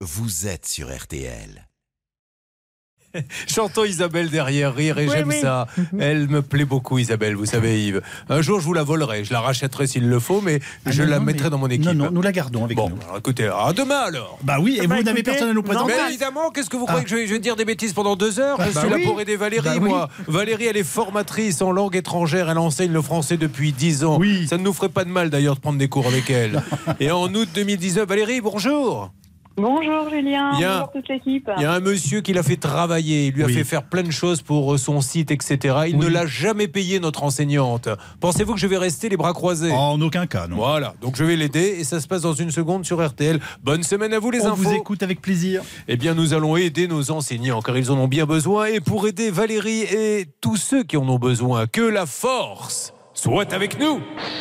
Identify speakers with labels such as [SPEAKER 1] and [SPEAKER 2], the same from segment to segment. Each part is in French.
[SPEAKER 1] vous êtes sur RTL.
[SPEAKER 2] J'entends Isabelle derrière rire et j'aime ça. Elle me plaît beaucoup, Isabelle, vous savez, Yves. Un jour, je vous la volerai. Je la rachèterai s'il le faut, mais je la mettrai dans mon équipe.
[SPEAKER 3] Non, nous la gardons avec nous.
[SPEAKER 2] Bon, alors, écoutez, à demain alors.
[SPEAKER 3] Bah oui, et vous n'avez personne à nous présenter.
[SPEAKER 2] Mais évidemment, qu'est-ce que vous croyez que je vais dire des bêtises pendant 2 heures? Je suis là pour aider Valérie, moi. Valérie, elle est formatrice en langue étrangère. Elle enseigne le français depuis 10 ans.
[SPEAKER 3] Oui.
[SPEAKER 2] Ça ne nous ferait pas de mal d'ailleurs de prendre des cours avec elle. Et en août 2019, Valérie, bonjour.
[SPEAKER 4] Bonjour Julien, bonjour toute l'équipe.
[SPEAKER 2] Il y a un monsieur qui l'a fait travailler, il lui a fait faire plein de choses pour son site, etc. Il ne l'a jamais payé, notre enseignante. Pensez-vous que je vais rester les bras croisés?
[SPEAKER 3] En aucun cas, non.
[SPEAKER 2] Voilà, donc je vais l'aider et ça se passe dans une seconde sur RTL. Bonne semaine à vous les infos.
[SPEAKER 3] On vous écoute avec plaisir.
[SPEAKER 2] Eh bien, nous allons aider nos enseignants car ils en ont bien besoin. Et pour aider Valérie et tous ceux qui en ont besoin, que la force soit avec nous.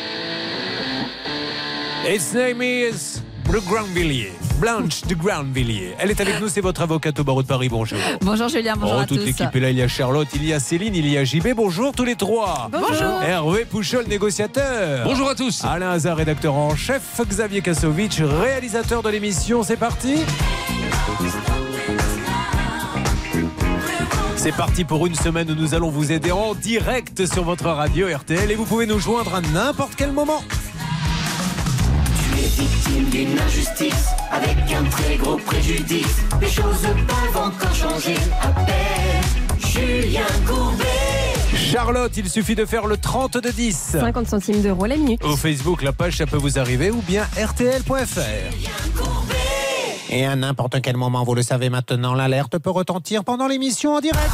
[SPEAKER 2] Its name is Grandvilliers. Blanche de Grandvilliers. Elle est avec nous, c'est votre avocate au barreau de Paris. Bonjour.
[SPEAKER 5] Bonjour Julien, bonjour à tous.
[SPEAKER 2] Toute l'équipe est là, il y a Charlotte, il y a Céline, il y a JB. Bonjour tous les trois.
[SPEAKER 5] Bonjour.
[SPEAKER 2] Hervé Pouchol, négociateur.
[SPEAKER 6] Bonjour à tous.
[SPEAKER 2] Alain Hazard, rédacteur en chef. Xavier Kassovitch, réalisateur de l'émission. C'est parti. C'est parti pour une semaine où nous allons vous aider en direct sur votre radio RTL et vous pouvez nous joindre à n'importe quel moment.
[SPEAKER 7] Victime d'une injustice, avec un très gros préjudice. Les choses peuvent encore changer. Appelle Julien Courbet.
[SPEAKER 2] Charlotte, il suffit de faire le 30 de 10.
[SPEAKER 5] 50 centimes d'euros la minute.
[SPEAKER 2] Au Facebook, la page, ça peut vous arriver, ou bien rtl.fr. Et à n'importe quel moment, vous le savez maintenant, l'alerte peut retentir pendant l'émission en direct.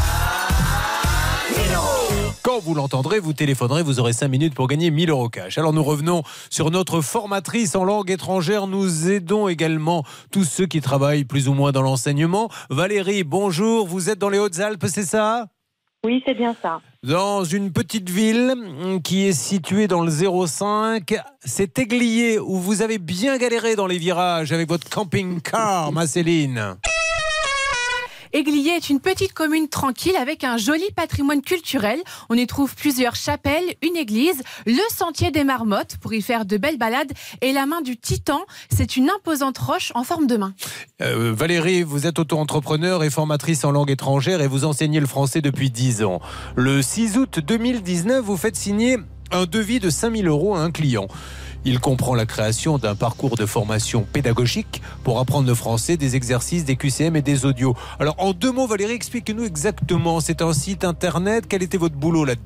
[SPEAKER 2] Quand vous l'entendrez, vous téléphonerez, vous aurez 5 minutes pour gagner 1000 € cash. Alors nous revenons sur notre formatrice en langue étrangère. Nous aidons également tous ceux qui travaillent plus ou moins dans l'enseignement. Valérie, bonjour, vous êtes dans les Hautes-Alpes, c'est ça ?
[SPEAKER 4] Oui, c'est bien ça.
[SPEAKER 2] Dans une petite ville qui est située dans le 05, c'est Aiglier, où vous avez bien galéré dans les virages avec votre camping-car, ma Céline.
[SPEAKER 8] Aiglier est une petite commune tranquille avec un joli patrimoine culturel. On y trouve plusieurs chapelles, une église, le sentier des marmottes pour y faire de belles balades et la main du Titan. C'est une imposante roche en forme de main.
[SPEAKER 2] Valérie, vous êtes auto-entrepreneur et formatrice en langue étrangère et vous enseignez le français depuis 10 ans. Le 6 août 2019, vous faites signer un devis de 5 000 € à un client. Il comprend la création d'un parcours de formation pédagogique pour apprendre le français, des exercices, des QCM et des audios. Alors, en 2 mots, Valérie, expliquez-nous exactement. C'est un site internet. Quel était votre boulot là-dedans ?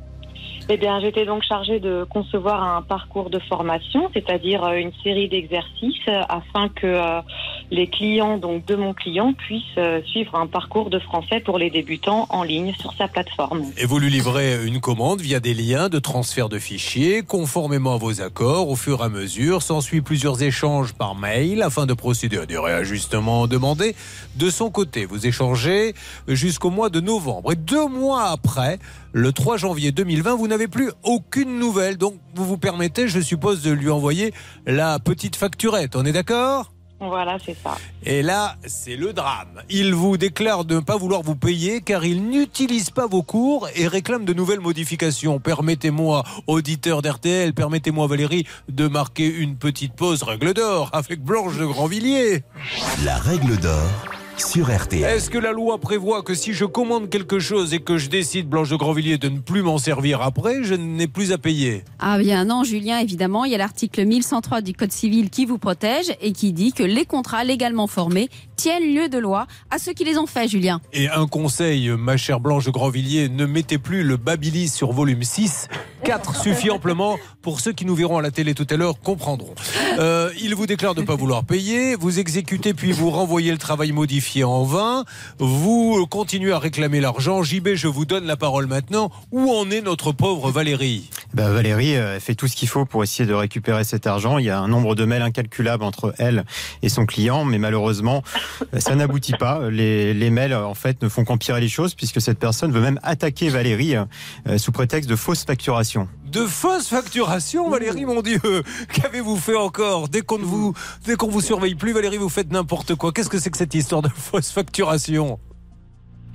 [SPEAKER 4] Eh bien, j'étais donc chargée de concevoir un parcours de formation, c'est-à-dire une série d'exercices afin que les clients donc de mon client puissent suivre un parcours de français pour les débutants en ligne sur sa plateforme.
[SPEAKER 2] Et vous lui livrez une commande via des liens de transfert de fichiers, conformément à vos accords. Au fur et à mesure, s'ensuit plusieurs échanges par mail afin de procéder à des réajustements demandés. De son côté, vous échangez jusqu'au mois de novembre. Et 2 mois après, le 3 janvier 2020, vous n'avez plus aucune nouvelle. Donc, vous vous permettez, je suppose, de lui envoyer la petite facturette. On est d'accord ?
[SPEAKER 4] Voilà, c'est ça.
[SPEAKER 2] Et là, c'est le drame. Il vous déclare de ne pas vouloir vous payer car il n'utilise pas vos cours et réclame de nouvelles modifications. Permettez-moi, auditeur d'RTL, permettez-moi, Valérie, de marquer une petite pause règle d'or avec Blanche de Grandvilliers.
[SPEAKER 1] La règle d'or sur RTL.
[SPEAKER 2] Est-ce que la loi prévoit que si je commande quelque chose et que je décide, Blanche de Grandvilliers, de ne plus m'en servir après, je n'ai plus à payer ?
[SPEAKER 5] Ah bien non, Julien, évidemment, il y a l'article 1103 du Code civil qui vous protège et qui dit que les contrats légalement formés tiennent lieu de loi à ceux qui les ont faits, Julien.
[SPEAKER 2] Et un conseil, ma chère Blanche de Grandvilliers, ne mettez plus le Babilis sur volume 6. 4 suffit amplement pour ceux qui nous verront à la télé tout à l'heure comprendront. Il vous déclare de ne pas vouloir payer, vous exécutez puis vous renvoyez le travail modifié en vain, vous continuez à réclamer l'argent. JB, je vous donne la parole maintenant. Où en est notre pauvre Valérie ?
[SPEAKER 9] Valérie fait tout ce qu'il faut pour essayer de récupérer cet argent. Il y a un nombre de mails incalculable entre elle et son client, mais malheureusement, ça n'aboutit pas. Les mails, en fait, ne font qu'empirer les choses puisque cette personne veut même attaquer Valérie sous prétexte de fausse facturation.
[SPEAKER 2] De fausse facturation, Valérie, mon Dieu. Qu'avez-vous fait encore ? Dès qu'on vous surveille plus, Valérie, vous faites n'importe quoi. Qu'est-ce que c'est que cette histoire de fausse facturation ?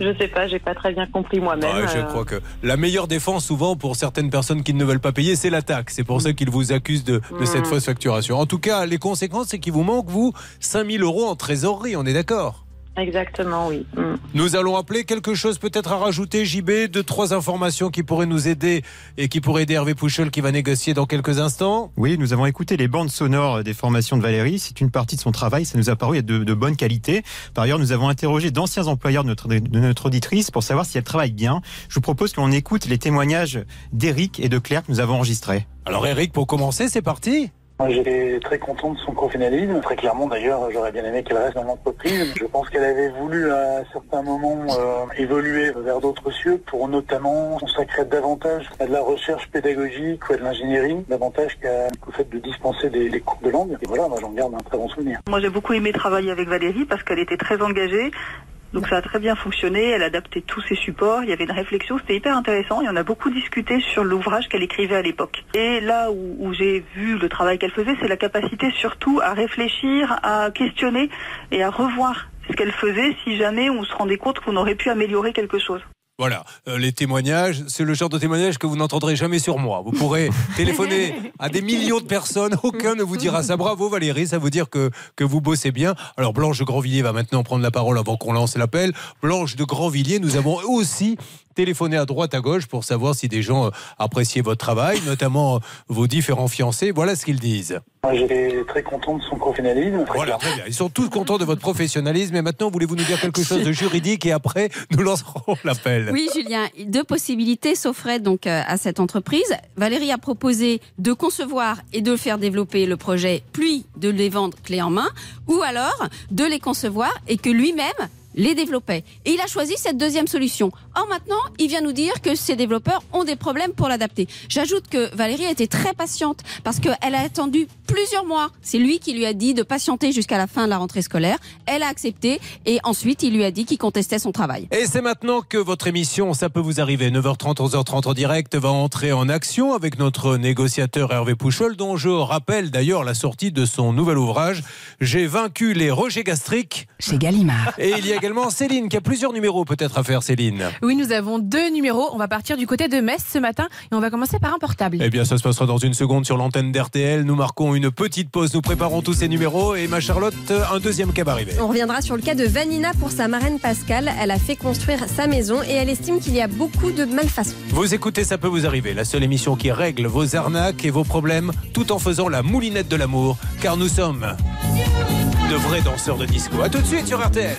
[SPEAKER 4] Je sais pas, j'ai pas très bien compris moi-même.
[SPEAKER 2] Je crois que la meilleure défense, souvent, pour certaines personnes qui ne veulent pas payer, c'est l'attaque. C'est pour ça qu'ils vous accusent de cette fausse facturation. En tout cas, les conséquences, c'est qu'il vous manque, vous, 5 000 € en trésorerie, on est d'accord ?
[SPEAKER 4] Exactement, oui.
[SPEAKER 2] Nous allons appeler quelque chose peut-être à rajouter, JB, 2-3 informations qui pourraient nous aider et qui pourraient aider Hervé Pouchol qui va négocier dans quelques instants.
[SPEAKER 9] Oui, nous avons écouté les bandes sonores des formations de Valérie. C'est une partie de son travail, ça nous a paru être de bonne qualité. Par ailleurs, nous avons interrogé d'anciens employeurs de notre auditrice pour savoir si elle travaille bien. Je vous propose que l'on écoute les témoignages d'Éric et de Claire que nous avons enregistrés.
[SPEAKER 2] Alors Eric, pour commencer, c'est parti.
[SPEAKER 6] J'étais très content de son professionnalisme. Très clairement, d'ailleurs, j'aurais bien aimé qu'elle reste dans l'entreprise. Je pense qu'elle avait voulu, à certains moments, évoluer vers d'autres cieux pour notamment consacrer davantage à de la recherche pédagogique ou à de l'ingénierie, davantage qu'au fait de dispenser des cours de langue. Et voilà, moi, j'en garde un très bon souvenir.
[SPEAKER 10] Moi, j'ai beaucoup aimé travailler avec Valérie parce qu'elle était très engagée. Donc ça a très bien fonctionné, elle adaptait tous ses supports, il y avait une réflexion, c'était hyper intéressant et on a beaucoup discuté sur l'ouvrage qu'elle écrivait à l'époque. Et là où j'ai vu le travail qu'elle faisait, c'est la capacité surtout à réfléchir, à questionner et à revoir ce qu'elle faisait si jamais on se rendait compte qu'on aurait pu améliorer quelque chose.
[SPEAKER 2] Voilà, les témoignages, c'est le genre de témoignage que vous n'entendrez jamais sur moi. Vous pourrez téléphoner à des millions de personnes, aucun ne vous dira ça. Bravo Valérie, ça veut dire que vous bossez bien. Alors Blanche de Grandvilliers va maintenant prendre la parole avant qu'on lance l'appel. Blanche de Grandvilliers, nous avons aussi téléphoné à droite à gauche pour savoir si des gens appréciaient votre travail, notamment vos différents fiancés. Voilà ce qu'ils disent.
[SPEAKER 6] J'étais très content de son professionnalisme.
[SPEAKER 2] Voilà, très bien. Ils sont tous contents de votre professionnalisme. Et maintenant, voulez-vous nous dire quelque chose de juridique et après, nous lancerons l'appel.
[SPEAKER 5] Oui, Julien, 2 possibilités s'offraient donc à cette entreprise. Valérie a proposé de concevoir et de faire développer le projet, puis de les vendre clé en main, ou alors de les concevoir et que lui-même les développait. Et il a choisi cette deuxième solution. Or maintenant, il vient nous dire que ces développeurs ont des problèmes pour l'adapter. J'ajoute que Valérie a été très patiente parce qu'elle a attendu plusieurs mois. C'est lui qui lui a dit de patienter jusqu'à la fin de la rentrée scolaire. Elle a accepté et ensuite il lui a dit qu'il contestait son travail.
[SPEAKER 2] Et c'est maintenant que votre émission, ça peut vous arriver, 9h30, 11h30 en direct, va entrer en action avec notre négociateur Hervé Pouchol, dont je rappelle d'ailleurs la sortie de son nouvel ouvrage « J'ai vaincu les rejets gastriques »
[SPEAKER 11] chez Gallimard.
[SPEAKER 2] Et il y a également Céline qui a plusieurs numéros peut-être à faire, Céline.
[SPEAKER 8] Oui, nous avons 2 numéros. On va partir du côté de Metz ce matin et on va commencer par un portable.
[SPEAKER 2] Eh bien, ça se passera dans une seconde sur l'antenne d'RTL. Nous marquons une petite pause, nous préparons tous ces numéros et ma Charlotte, un deuxième cas va arriver.
[SPEAKER 12] On reviendra sur le cas de Vanina pour sa marraine Pascal. Elle a fait construire sa maison et elle estime qu'il y a beaucoup de malfaçons.
[SPEAKER 2] Vous écoutez, ça peut vous arriver. La seule émission qui règle vos arnaques et vos problèmes tout en faisant la moulinette de l'amour. Car nous sommes de vrais danseurs de disco. A tout de suite sur RTL.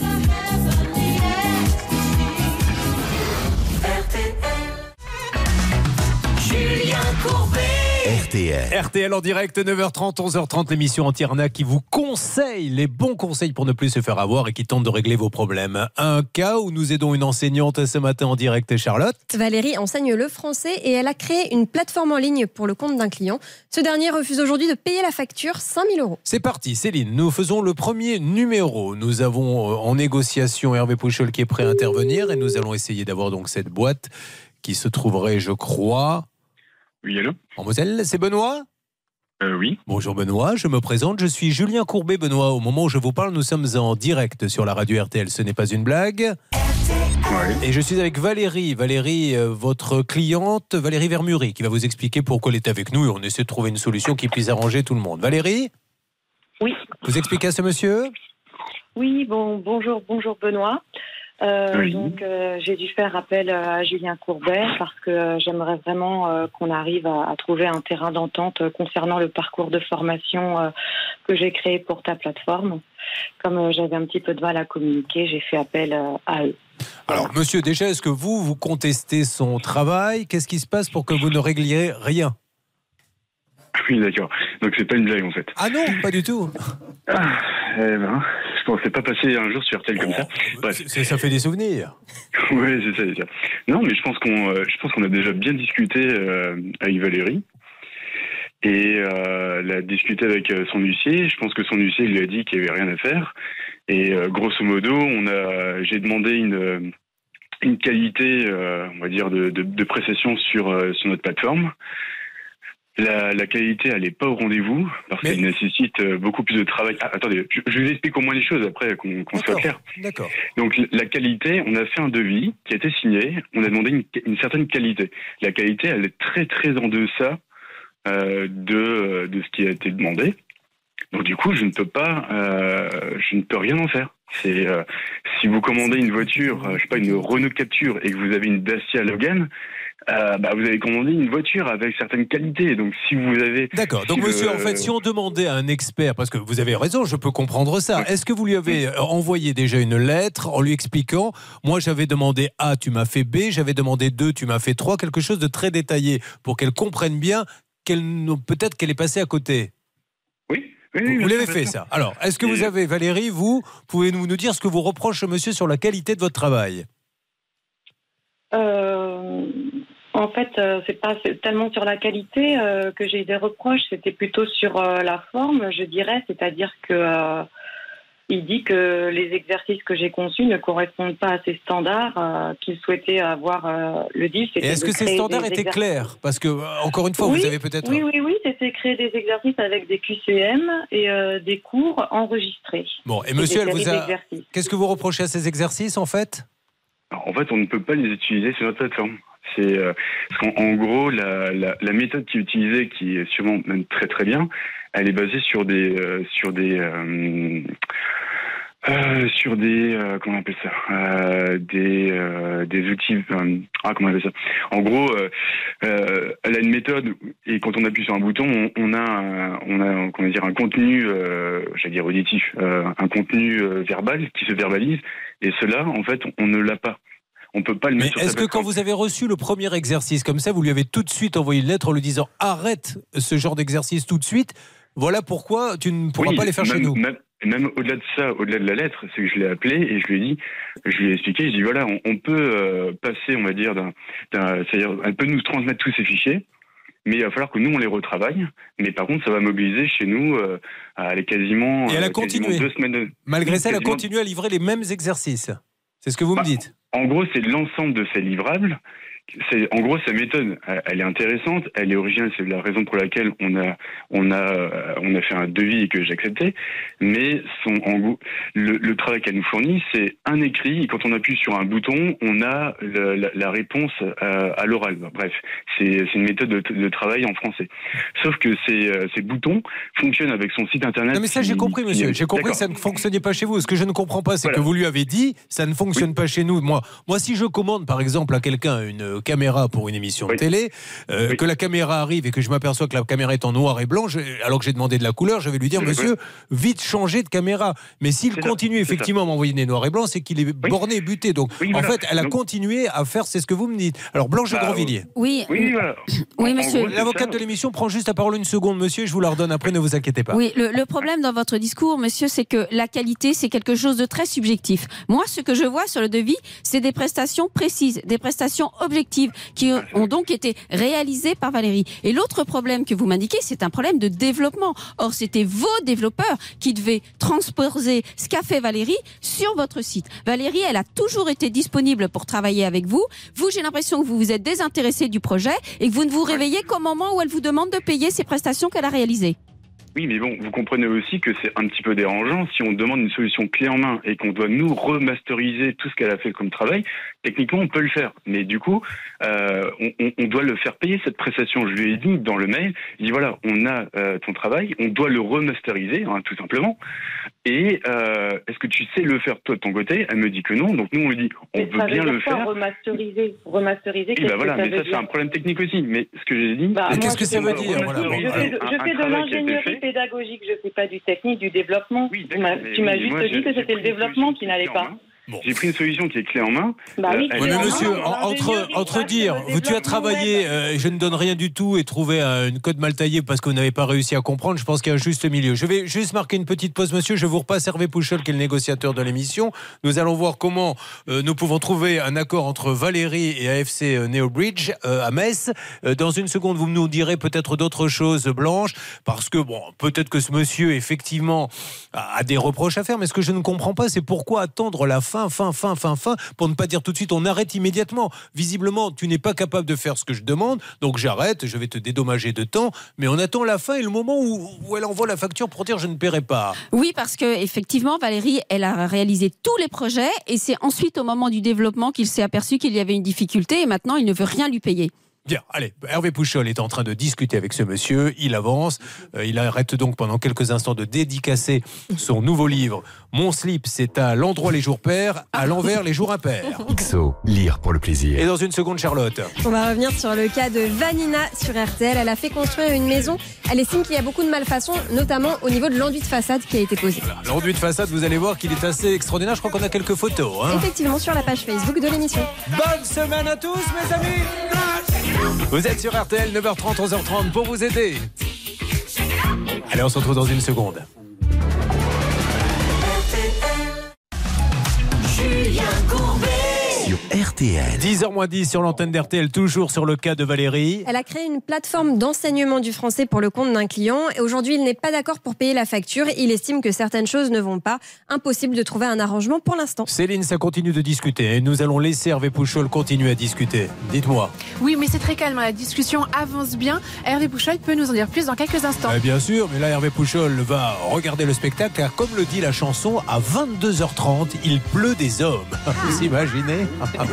[SPEAKER 7] Julien Courbet.
[SPEAKER 2] RTL en direct, 9h30, 11h30, l'émission anti-arnaque qui vous conseille les bons conseils pour ne plus se faire avoir et qui tente de régler vos problèmes. Un cas où nous aidons une enseignante ce matin en direct, Charlotte.
[SPEAKER 12] Valérie enseigne le français et elle a créé une plateforme en ligne pour le compte d'un client. Ce dernier refuse aujourd'hui de payer la facture, 5 000 €.
[SPEAKER 2] C'est parti, Céline, nous faisons le premier numéro. Nous avons en négociation Hervé Pouchol qui est prêt à intervenir et nous allons essayer d'avoir donc cette boîte qui se trouverait, je crois...
[SPEAKER 13] Oui, allô ?
[SPEAKER 2] En Moselle, c'est Benoît ?
[SPEAKER 13] Oui.
[SPEAKER 2] Bonjour Benoît, je me présente, je suis Julien Courbet. Benoît, au moment où je vous parle, nous sommes en direct sur la radio RTL, ce n'est pas une blague. Et je suis avec Valérie. Valérie, votre cliente, Valérie Vermury, qui va vous expliquer pourquoi elle est avec nous et on essaie de trouver une solution qui puisse arranger tout le monde. Valérie ?
[SPEAKER 4] Oui.
[SPEAKER 2] Vous expliquez à ce monsieur ?
[SPEAKER 4] Oui, bonjour Benoît.
[SPEAKER 13] Oui.
[SPEAKER 4] Donc j'ai dû faire appel à Julien Courbet parce que j'aimerais vraiment qu'on arrive à trouver un terrain d'entente concernant le parcours de formation que j'ai créé pour ta plateforme. Comme j'avais un petit peu de mal à communiquer, j'ai fait appel à eux.
[SPEAKER 2] Alors monsieur, déjà, est-ce que vous contestez son travail ? Qu'est-ce qui se passe pour que vous ne régliez rien ?
[SPEAKER 13] Oui, d'accord. Donc c'est pas une blague en fait.
[SPEAKER 2] Ah non, pas du tout.
[SPEAKER 13] Je pensais pas passer un jour sur RTL comme ça. Bref.
[SPEAKER 2] Ça fait des souvenirs.
[SPEAKER 13] Oui, c'est ça. Non, mais je pense qu'on a déjà bien discuté avec Valérie. Et elle a discuté avec son huissier. Je pense que son huissier lui a dit qu'il n'y avait rien à faire. Et grosso modo, j'ai demandé une qualité, on va dire, de prestation sur notre plateforme. La qualité, elle n'est pas au rendez-vous parce qu'elle nécessite beaucoup plus de travail. Attendez, je vous explique au moins les choses après qu'on soit clair.
[SPEAKER 2] D'accord.
[SPEAKER 13] Donc la qualité, on a fait un devis qui a été signé, on a demandé une certaine qualité. La qualité, elle est très très en deçà de ce qui a été demandé. Donc du coup, je ne peux rien en faire. C'est si vous commandez une voiture, je sais pas, une Renault Captur et que vous avez une Dacia Logan, vous avez commandé une voiture avec certaines qualités. Donc si vous avez...
[SPEAKER 2] D'accord. Donc monsieur, en fait, si on demandait à un expert, parce que vous avez raison, je peux comprendre ça, est-ce que vous lui avez envoyé déjà une lettre en lui expliquant, moi j'avais demandé A, tu m'as fait B, j'avais demandé 2, tu m'as fait 3, quelque chose de très détaillé pour qu'elle comprenne bien peut-être qu'elle est passée à côté? Oui, vous l'avez fait ça. Alors, est-ce que vous avez, Valérie, vous pouvez nous dire ce que vous reproche monsieur sur la qualité de votre travail?
[SPEAKER 4] En fait, c'est pas tellement sur la qualité que j'ai des reproches, c'était plutôt sur la forme, je dirais. C'est-à-dire que il dit que les exercices que j'ai conçus ne correspondent pas à ces standards qu'il souhaitait avoir le deal.
[SPEAKER 2] Et est-ce que ces standards étaient clairs? Parce que, encore une fois, vous avez peut-être...
[SPEAKER 4] Oui, c'était créer des exercices avec des QCM et des cours enregistrés.
[SPEAKER 2] Bon, et monsieur, qu'est-ce que vous reprochez à ces exercices, en fait?
[SPEAKER 13] En fait, on ne peut pas les utiliser sur notre plateforme. Parce qu'en gros, la méthode qui est utilisée, qui est sûrement même très très bien, elle est basée sur des comment on appelle ça, des outils, comment on appelle ça. En gros, elle a une méthode et quand on appuie sur un bouton, on a comment dire, un contenu, j'allais dire auditif, un contenu verbal qui se verbalise, et cela, en fait, on ne l'a pas. On peut pas le mettre sur sa
[SPEAKER 2] plateforme. Est-ce que quand vous avez reçu le premier exercice comme ça, vous lui avez tout de suite envoyé une lettre en lui disant arrête ce genre d'exercice tout de suite, voilà pourquoi tu ne pourras pas les faire chez nous?
[SPEAKER 13] Même au-delà de ça, au-delà de la lettre, c'est que je l'ai appelé et je lui ai expliqué, je lui ai dit voilà, on peut passer, on va dire, c'est-à-dire, elle peut nous transmettre tous ces fichiers, mais il va falloir que nous on les retravaille. Mais par contre, ça va mobiliser chez nous, elle est quasiment.
[SPEAKER 2] Et elle a continué.
[SPEAKER 13] 2 semaines.
[SPEAKER 2] Malgré ça, elle a continué à livrer les mêmes exercices. C'est ce que vous me dites.
[SPEAKER 13] En gros, c'est l'ensemble de ces livrables. En gros, sa méthode, elle est intéressante, elle est originale, c'est la raison pour laquelle on a fait un devis et que j'ai accepté. Mais en gros, le travail qu'elle nous fournit, c'est un écrit, et quand on appuie sur un bouton, on a la réponse à l'oral. Bref, c'est une méthode de travail en français. Sauf que ces boutons fonctionnent avec son site internet.
[SPEAKER 2] Non mais ça j'ai compris, monsieur. J'ai compris que ça ne fonctionnait pas chez vous. Ce que je ne comprends pas, c'est que vous lui avez dit, ça ne fonctionne pas chez nous. Moi, si je commande par exemple à quelqu'un une caméra pour une émission de télé, que la caméra arrive et que je m'aperçois que la caméra est en noir et blanc, alors que j'ai demandé de la couleur, je vais lui dire monsieur, vite changer de caméra. Mais s'il continue effectivement à m'envoyer des noirs et blancs, c'est qu'il est borné et buté. Donc en fait, elle a continué à faire, c'est ce que vous me dites. Alors Blanche de Grandvilliers.
[SPEAKER 5] Oui, monsieur.
[SPEAKER 2] L'avocate de l'émission prend juste la parole une seconde, monsieur, et je vous la redonne après, ne vous inquiétez pas.
[SPEAKER 5] Oui, le problème dans votre discours, monsieur, c'est que la qualité, c'est quelque chose de très subjectif. Moi, ce que je vois sur le devis, c'est des prestations précises, des prestations objectives qui ont donc été réalisées par Valérie. Et l'autre problème que vous m'indiquez, c'est un problème de développement. Or, c'était vos développeurs qui devaient transposer ce qu'a fait Valérie sur votre site. Valérie, elle a toujours été disponible pour travailler avec vous. Vous, j'ai l'impression que vous vous êtes désintéressé du projet et que vous ne vous réveillez qu'au moment où elle vous demande de payer ces prestations qu'elle a réalisées.
[SPEAKER 13] Oui, mais bon, vous comprenez aussi que c'est un petit peu dérangeant si on demande une solution clé en main et qu'on doit nous remasteriser tout ce qu'elle a fait comme travail. Techniquement, on peut le faire, mais du coup, on doit le faire payer cette prestation. Je lui ai dit dans le mail, je dis voilà, on a ton travail, on doit le remasteriser, tout simplement. Et est-ce que tu sais le faire toi de ton côté? Elle me dit que non, donc nous on lui dit on veut bien le faire.
[SPEAKER 4] Remasteriser.
[SPEAKER 13] Oui, voilà, mais ça c'est un problème technique aussi. Mais ce que j'ai dit,
[SPEAKER 2] qu'est-ce que ça veut dire?
[SPEAKER 4] Je fais de l'ingénierie pédagogique, je ne fais pas du technique, du développement.
[SPEAKER 13] Oui,
[SPEAKER 4] tu m'as juste dit que c'était le développement qui n'allait pas.
[SPEAKER 13] Bon. J'ai pris une solution qui est clé en main.
[SPEAKER 4] Oui,
[SPEAKER 2] mais monsieur, entre dire, tu as travaillé, je ne donne rien du tout, et trouver une code mal taillée parce que vous n'avez pas réussi à comprendre, je pense qu'il y a un juste milieu. Je vais juste marquer une petite pause, monsieur. Je vous repasse Hervé Pouchol, qui est le négociateur de l'émission. Nous allons voir comment nous pouvons trouver un accord entre Valérie et AFC Neobridge à Metz. Dans une seconde, vous nous direz peut-être d'autres choses, Blanche, parce que bon, peut-être que ce monsieur, effectivement, a des reproches à faire, mais ce que je ne comprends pas, c'est pourquoi attendre la fin fin, pour ne pas dire tout de suite on arrête immédiatement. Visiblement, tu n'es pas capable de faire ce que je demande, donc j'arrête, je vais te dédommager de temps, mais on attend la fin et le moment où elle envoie la facture pour dire je ne paierai pas.
[SPEAKER 5] Oui, parce que effectivement, Valérie, elle a réalisé tous les projets et c'est ensuite au moment du développement qu'il s'est aperçu qu'il y avait une difficulté et maintenant il ne veut rien lui payer.
[SPEAKER 2] Bien, allez, Hervé Pouchol est en train de discuter avec ce monsieur, il avance, il arrête donc pendant quelques instants de dédicacer son nouveau livre. Mon slip, c'est à l'endroit les jours pairs, à l'envers les jours impairs.
[SPEAKER 1] XO, lire pour le plaisir.
[SPEAKER 2] Et dans une seconde, Charlotte.
[SPEAKER 12] On va revenir sur le cas de Vanina sur RTL. Elle a fait construire une maison. Elle estime qu'il y a beaucoup de malfaçons, notamment au niveau de l'enduit de façade qui a été posé.
[SPEAKER 2] Voilà, l'enduit de façade, vous allez voir qu'il est assez extraordinaire. Je crois qu'on a quelques photos.
[SPEAKER 12] Effectivement, sur la page Facebook de l'émission.
[SPEAKER 2] Bonne semaine à tous, mes amis. Vous êtes sur RTL, 9h30, 11h30 pour vous aider. Allez, on se retrouve dans une seconde.
[SPEAKER 7] Julien Courbet.
[SPEAKER 1] Sur RTL.
[SPEAKER 2] 10h-10 sur l'antenne d'RTL, toujours sur le cas de Valérie.
[SPEAKER 12] Elle a créé une plateforme d'enseignement du français pour le compte d'un client. Et aujourd'hui, il n'est pas d'accord pour payer la facture. Il estime que certaines choses ne vont pas. Impossible de trouver un arrangement pour l'instant.
[SPEAKER 2] Céline, ça continue de discuter. Et nous allons laisser Hervé Pouchol continuer à discuter. Dites-moi.
[SPEAKER 8] Oui, mais c'est très calme. La discussion avance bien. Hervé Pouchol peut nous en dire plus dans quelques instants.
[SPEAKER 2] Bien sûr, mais là, Hervé Pouchol va regarder le spectacle. Car comme le dit la chanson, à 22h30, il pleut des hommes. Vous imaginez?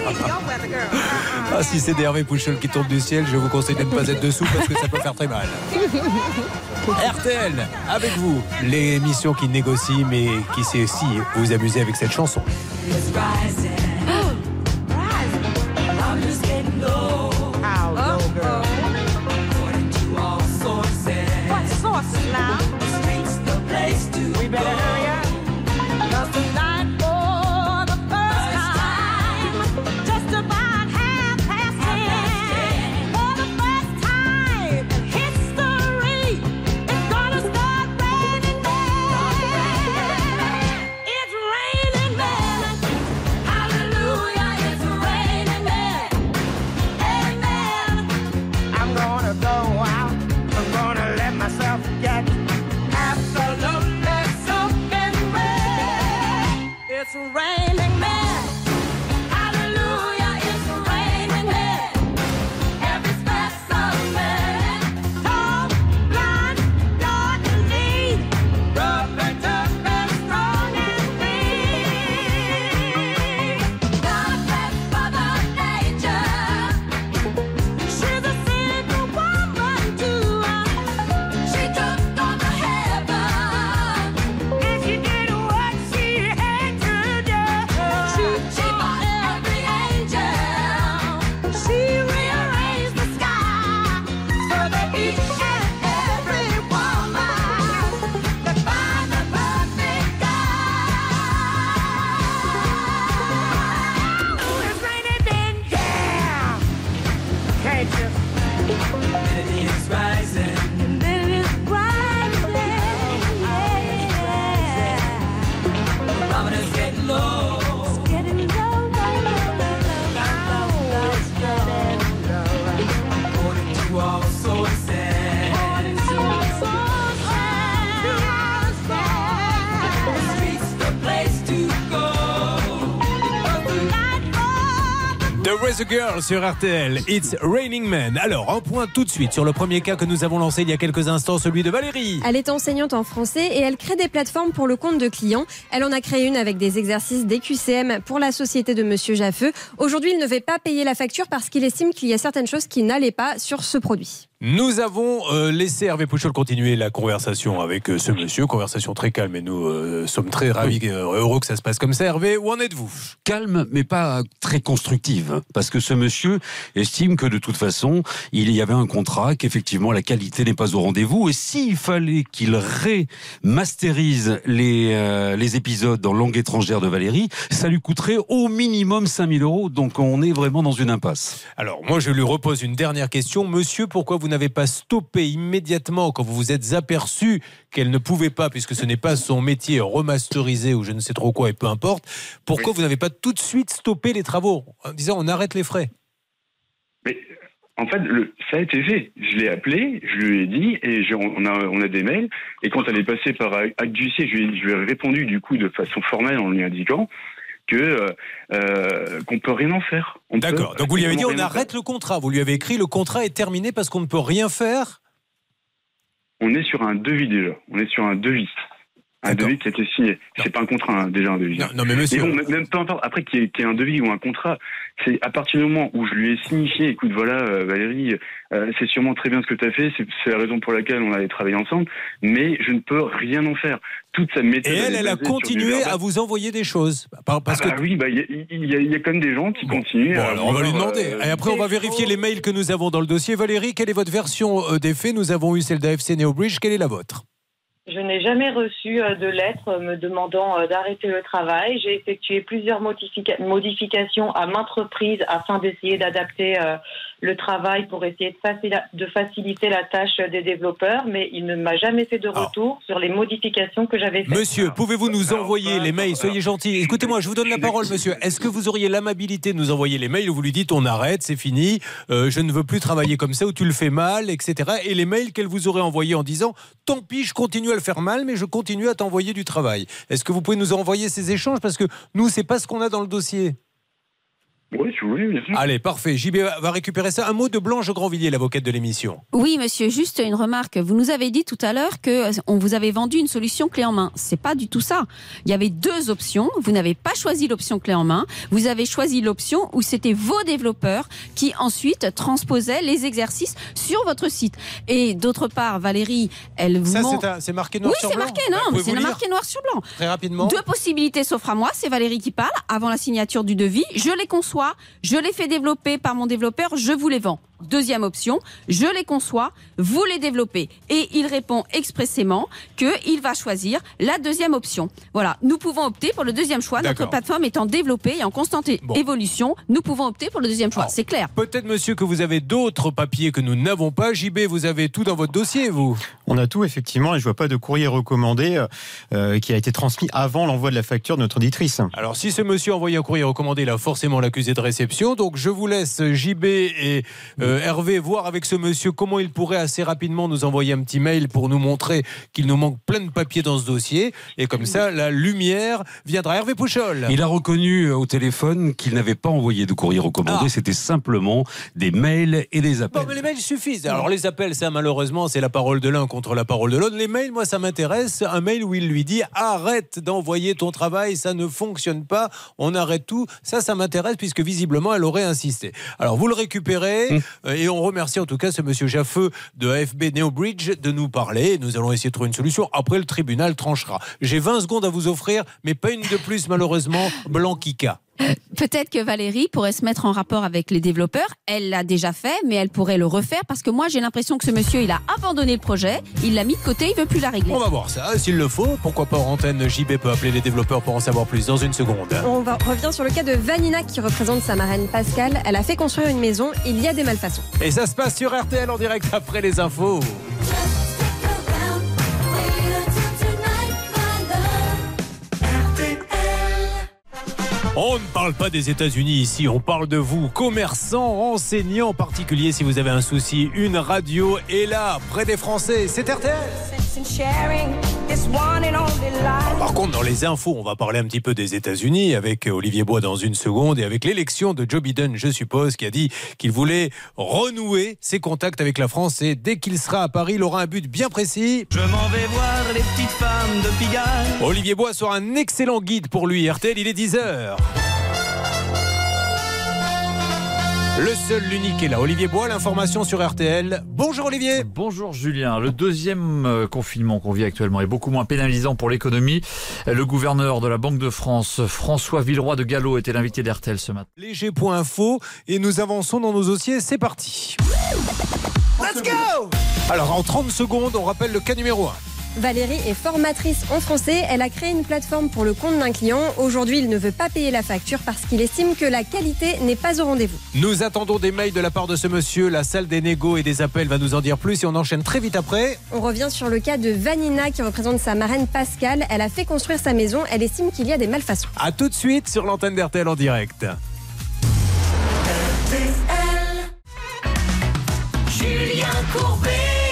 [SPEAKER 2] Si c'est des Hervé Pouchol qui tombent du ciel, je vous conseille de ne pas être dessous parce que ça peut faire très mal. RTL, avec vous, l'émission qui négocie mais qui sait aussi vous amuser avec cette chanson. The Girl sur RTL, It's Raining Men. Alors, un point tout de suite sur le premier cas que nous avons lancé il y a quelques instants, celui de Valérie.
[SPEAKER 12] Elle est enseignante en français et elle crée des plateformes pour le compte de clients. Elle en a créé une avec des exercices d'EQCM pour la société de Monsieur Jaffeux. Aujourd'hui, il ne veut pas payer la facture parce qu'il estime qu'il y a certaines choses qui n'allaient pas sur ce produit.
[SPEAKER 2] Nous avons laissé Hervé Pouchol continuer la conversation avec ce monsieur, conversation très calme et nous sommes très ravis, heureux que ça se passe comme ça. Hervé, où en êtes-vous?
[SPEAKER 11] Calme, mais pas très constructive, parce que ce monsieur estime que de toute façon, il y avait un contrat, qu'effectivement la qualité n'est pas au rendez-vous, et s'il fallait qu'il remasterise les épisodes en langue étrangère de Valérie, ça lui coûterait au minimum 5 000 €, donc on est vraiment dans une impasse.
[SPEAKER 2] Alors, moi je lui repose une dernière question. Monsieur, pourquoi vous n'avez pas stoppé immédiatement quand vous vous êtes aperçu qu'elle ne pouvait pas, puisque ce n'est pas son métier, remasterisé ou je ne sais trop quoi et peu importe, pourquoi vous n'avez pas tout de suite stoppé les travaux en disant on arrête les frais?
[SPEAKER 13] Mais en fait, ça a été fait. Je l'ai appelé, je lui ai dit, et on a des mails, et quand elle est passée par Acte du C, je lui ai répondu du coup de façon formelle en lui indiquant qu'on peut rien en faire.
[SPEAKER 2] D'accord. Donc vous lui avez dit on arrête le contrat. Vous lui avez écrit le contrat est terminé parce qu'on ne peut rien faire.
[SPEAKER 13] On est sur un devis déjà. On est sur un devis. Un devis qui a été signé. C'est pas un contrat, déjà un devis.
[SPEAKER 2] Non, mais monsieur.
[SPEAKER 13] Et bon, même peu importe, après qu'il y ait un devis ou un contrat, c'est à partir du moment où je lui ai signifié, écoute, voilà, Valérie, c'est sûrement très bien ce que tu as fait, c'est la raison pour laquelle on allait travailler ensemble, mais je ne peux rien en faire. Toute sa méthode.
[SPEAKER 2] Et elle a continué à vous envoyer des choses.
[SPEAKER 13] Oui, il y a quand même des gens qui continuent.
[SPEAKER 2] Bon, alors on va lui demander. Et après, on va vérifier les mails que nous avons dans le dossier. Valérie, quelle est votre version des faits? Nous avons eu celle d'AFC Neobridge. Quelle est la vôtre?
[SPEAKER 4] Je n'ai jamais reçu de lettre me demandant d'arrêter le travail. J'ai effectué plusieurs modifications à maintes reprises afin d'essayer d'adapter le travail pour essayer de faciliter la tâche des développeurs, mais il ne m'a jamais fait de retour sur les modifications que j'avais faites.
[SPEAKER 2] Monsieur, pouvez-vous nous envoyer les mails? Soyez gentil. Écoutez-moi, je vous donne la parole, monsieur. Est-ce que vous auriez l'amabilité de nous envoyer les mails où vous lui dites on arrête, c'est fini, je ne veux plus travailler comme ça, ou tu le fais mal, etc. Et les mails qu'elle vous aurait envoyés en disant tant pis, je continue à le faire mal, mais je continue à t'envoyer du travail. Est-ce que vous pouvez nous envoyer ces échanges? Parce que nous, c'est pas ce qu'on a dans le dossier.
[SPEAKER 13] Oui, si vous voulez, bien sûr.
[SPEAKER 2] Allez, parfait. JB va récupérer ça. Un mot de Blanche Grandvilliers, l'avocate de l'émission.
[SPEAKER 5] Oui, monsieur, juste une remarque. Vous nous avez dit tout à l'heure qu'on vous avait vendu une solution clé en main. C'est pas du tout ça. Il y avait deux options. Vous n'avez pas choisi l'option clé en main. Vous avez choisi l'option où c'était vos développeurs qui ensuite transposaient les exercices sur votre site. Et d'autre part, Valérie, elle vous...
[SPEAKER 2] Ça, c'est marqué noir sur blanc.
[SPEAKER 5] Oui, c'est marqué, non, mais c'est marqué noir sur blanc.
[SPEAKER 2] Très rapidement.
[SPEAKER 5] Deux possibilités s'offrent à moi. C'est Valérie qui parle avant la signature du devis. Je les conçois. Je les fais développer par mon développeur, je vous les vends. Deuxième option, je les conçois, vous les développez. Et il répond expressément qu'il va choisir la deuxième option. Voilà, nous pouvons opter pour le deuxième choix. Notre plateforme étant développée et en constante évolution, nous pouvons opter pour le deuxième choix. C'est clair.
[SPEAKER 2] Peut-être, monsieur, que vous avez d'autres papiers que nous n'avons pas. JB, vous avez tout dans votre dossier, vous?
[SPEAKER 9] On a tout, effectivement, et je vois pas de courrier recommandé qui a été transmis avant l'envoi de la facture de notre auditrice.
[SPEAKER 2] Alors, si ce monsieur a envoyé un courrier recommandé, il a forcément l'accusé de réception. Donc, je vous laisse, JB et Hervé, voir avec ce monsieur comment il pourrait assez rapidement nous envoyer un petit mail pour nous montrer qu'il nous manque plein de papiers dans ce dossier. Et comme ça, la lumière viendra. Hervé Pouchol.
[SPEAKER 11] Il a reconnu au téléphone qu'il n'avait pas envoyé de courrier recommandé. C'était simplement des mails et des appels.
[SPEAKER 2] Bon, mais les mails suffisent. Alors, les appels, ça, malheureusement, c'est la parole de l'un contre la parole de l'autre. Les mails, moi, ça m'intéresse. Un mail où il lui dit arrête d'envoyer ton travail, ça ne fonctionne pas, on arrête tout. Ça m'intéresse puisque visiblement, elle aurait insisté. Alors, vous le récupérez. Et on remercie en tout cas ce monsieur Jaffeux de AFB Neobridge de nous parler. Nous allons essayer de trouver une solution. Après, le tribunal tranchera. J'ai 20 secondes à vous offrir, mais pas une de plus, malheureusement. Blanquica.
[SPEAKER 5] Peut-être que Valérie pourrait se mettre en rapport avec les développeurs. Elle l'a déjà fait, mais elle pourrait le refaire parce que moi j'ai l'impression que ce monsieur il a abandonné le projet, il l'a mis de côté, il veut plus la régler.
[SPEAKER 2] On va voir ça, s'il le faut. Pourquoi pas en antenne, JB peut appeler les développeurs pour en savoir plus dans une seconde.
[SPEAKER 12] On revient sur le cas de Vanina qui représente sa marraine Pascal. Elle a fait construire une maison, il y a des malfaçons.
[SPEAKER 2] Et ça se passe sur RTL en direct après les infos. On ne parle pas des États-Unis ici, on parle de vous, commerçants, enseignants en particulier. Si vous avez un souci, une radio est là, près des Français, c'est RTL. Alors, par contre, dans les infos, on va parler un petit peu des États-Unis avec Olivier Bois dans une seconde et avec l'élection de Joe Biden, je suppose, qui a dit qu'il voulait renouer ses contacts avec la France et dès qu'il sera à Paris, il aura un but bien précis.
[SPEAKER 14] Je m'en vais voir les petites femmes de Pigalle.
[SPEAKER 2] Olivier Bois sera un excellent guide pour lui. RTL, il est 10h. Le seul, l'unique est là. Olivier Bois, l'information sur RTL. Bonjour Olivier.
[SPEAKER 15] Bonjour Julien. Le deuxième confinement qu'on vit actuellement est beaucoup moins pénalisant pour l'économie. Le gouverneur de la Banque de France, François Villeroy de Gallo, était l'invité d'RTL ce matin.
[SPEAKER 2] Léger.info et nous avançons dans nos dossiers. C'est parti. Let's go. Alors en 30 secondes, on rappelle le cas numéro 1.
[SPEAKER 12] Valérie est formatrice en français. Elle a créé une plateforme pour le compte d'un client. Aujourd'hui, il ne veut pas payer la facture parce qu'il estime que la qualité n'est pas au rendez-vous.
[SPEAKER 2] Nous attendons des mails de la part de ce monsieur. La salle des négos et des appels va nous en dire plus et on enchaîne très vite après.
[SPEAKER 12] On revient sur le cas de Vanina qui représente sa marraine Pascal. Elle a fait construire sa maison. Elle estime qu'il y a des malfaçons.
[SPEAKER 2] A tout de suite sur l'antenne d'RTL en direct.
[SPEAKER 7] RTL. Julien Courbet.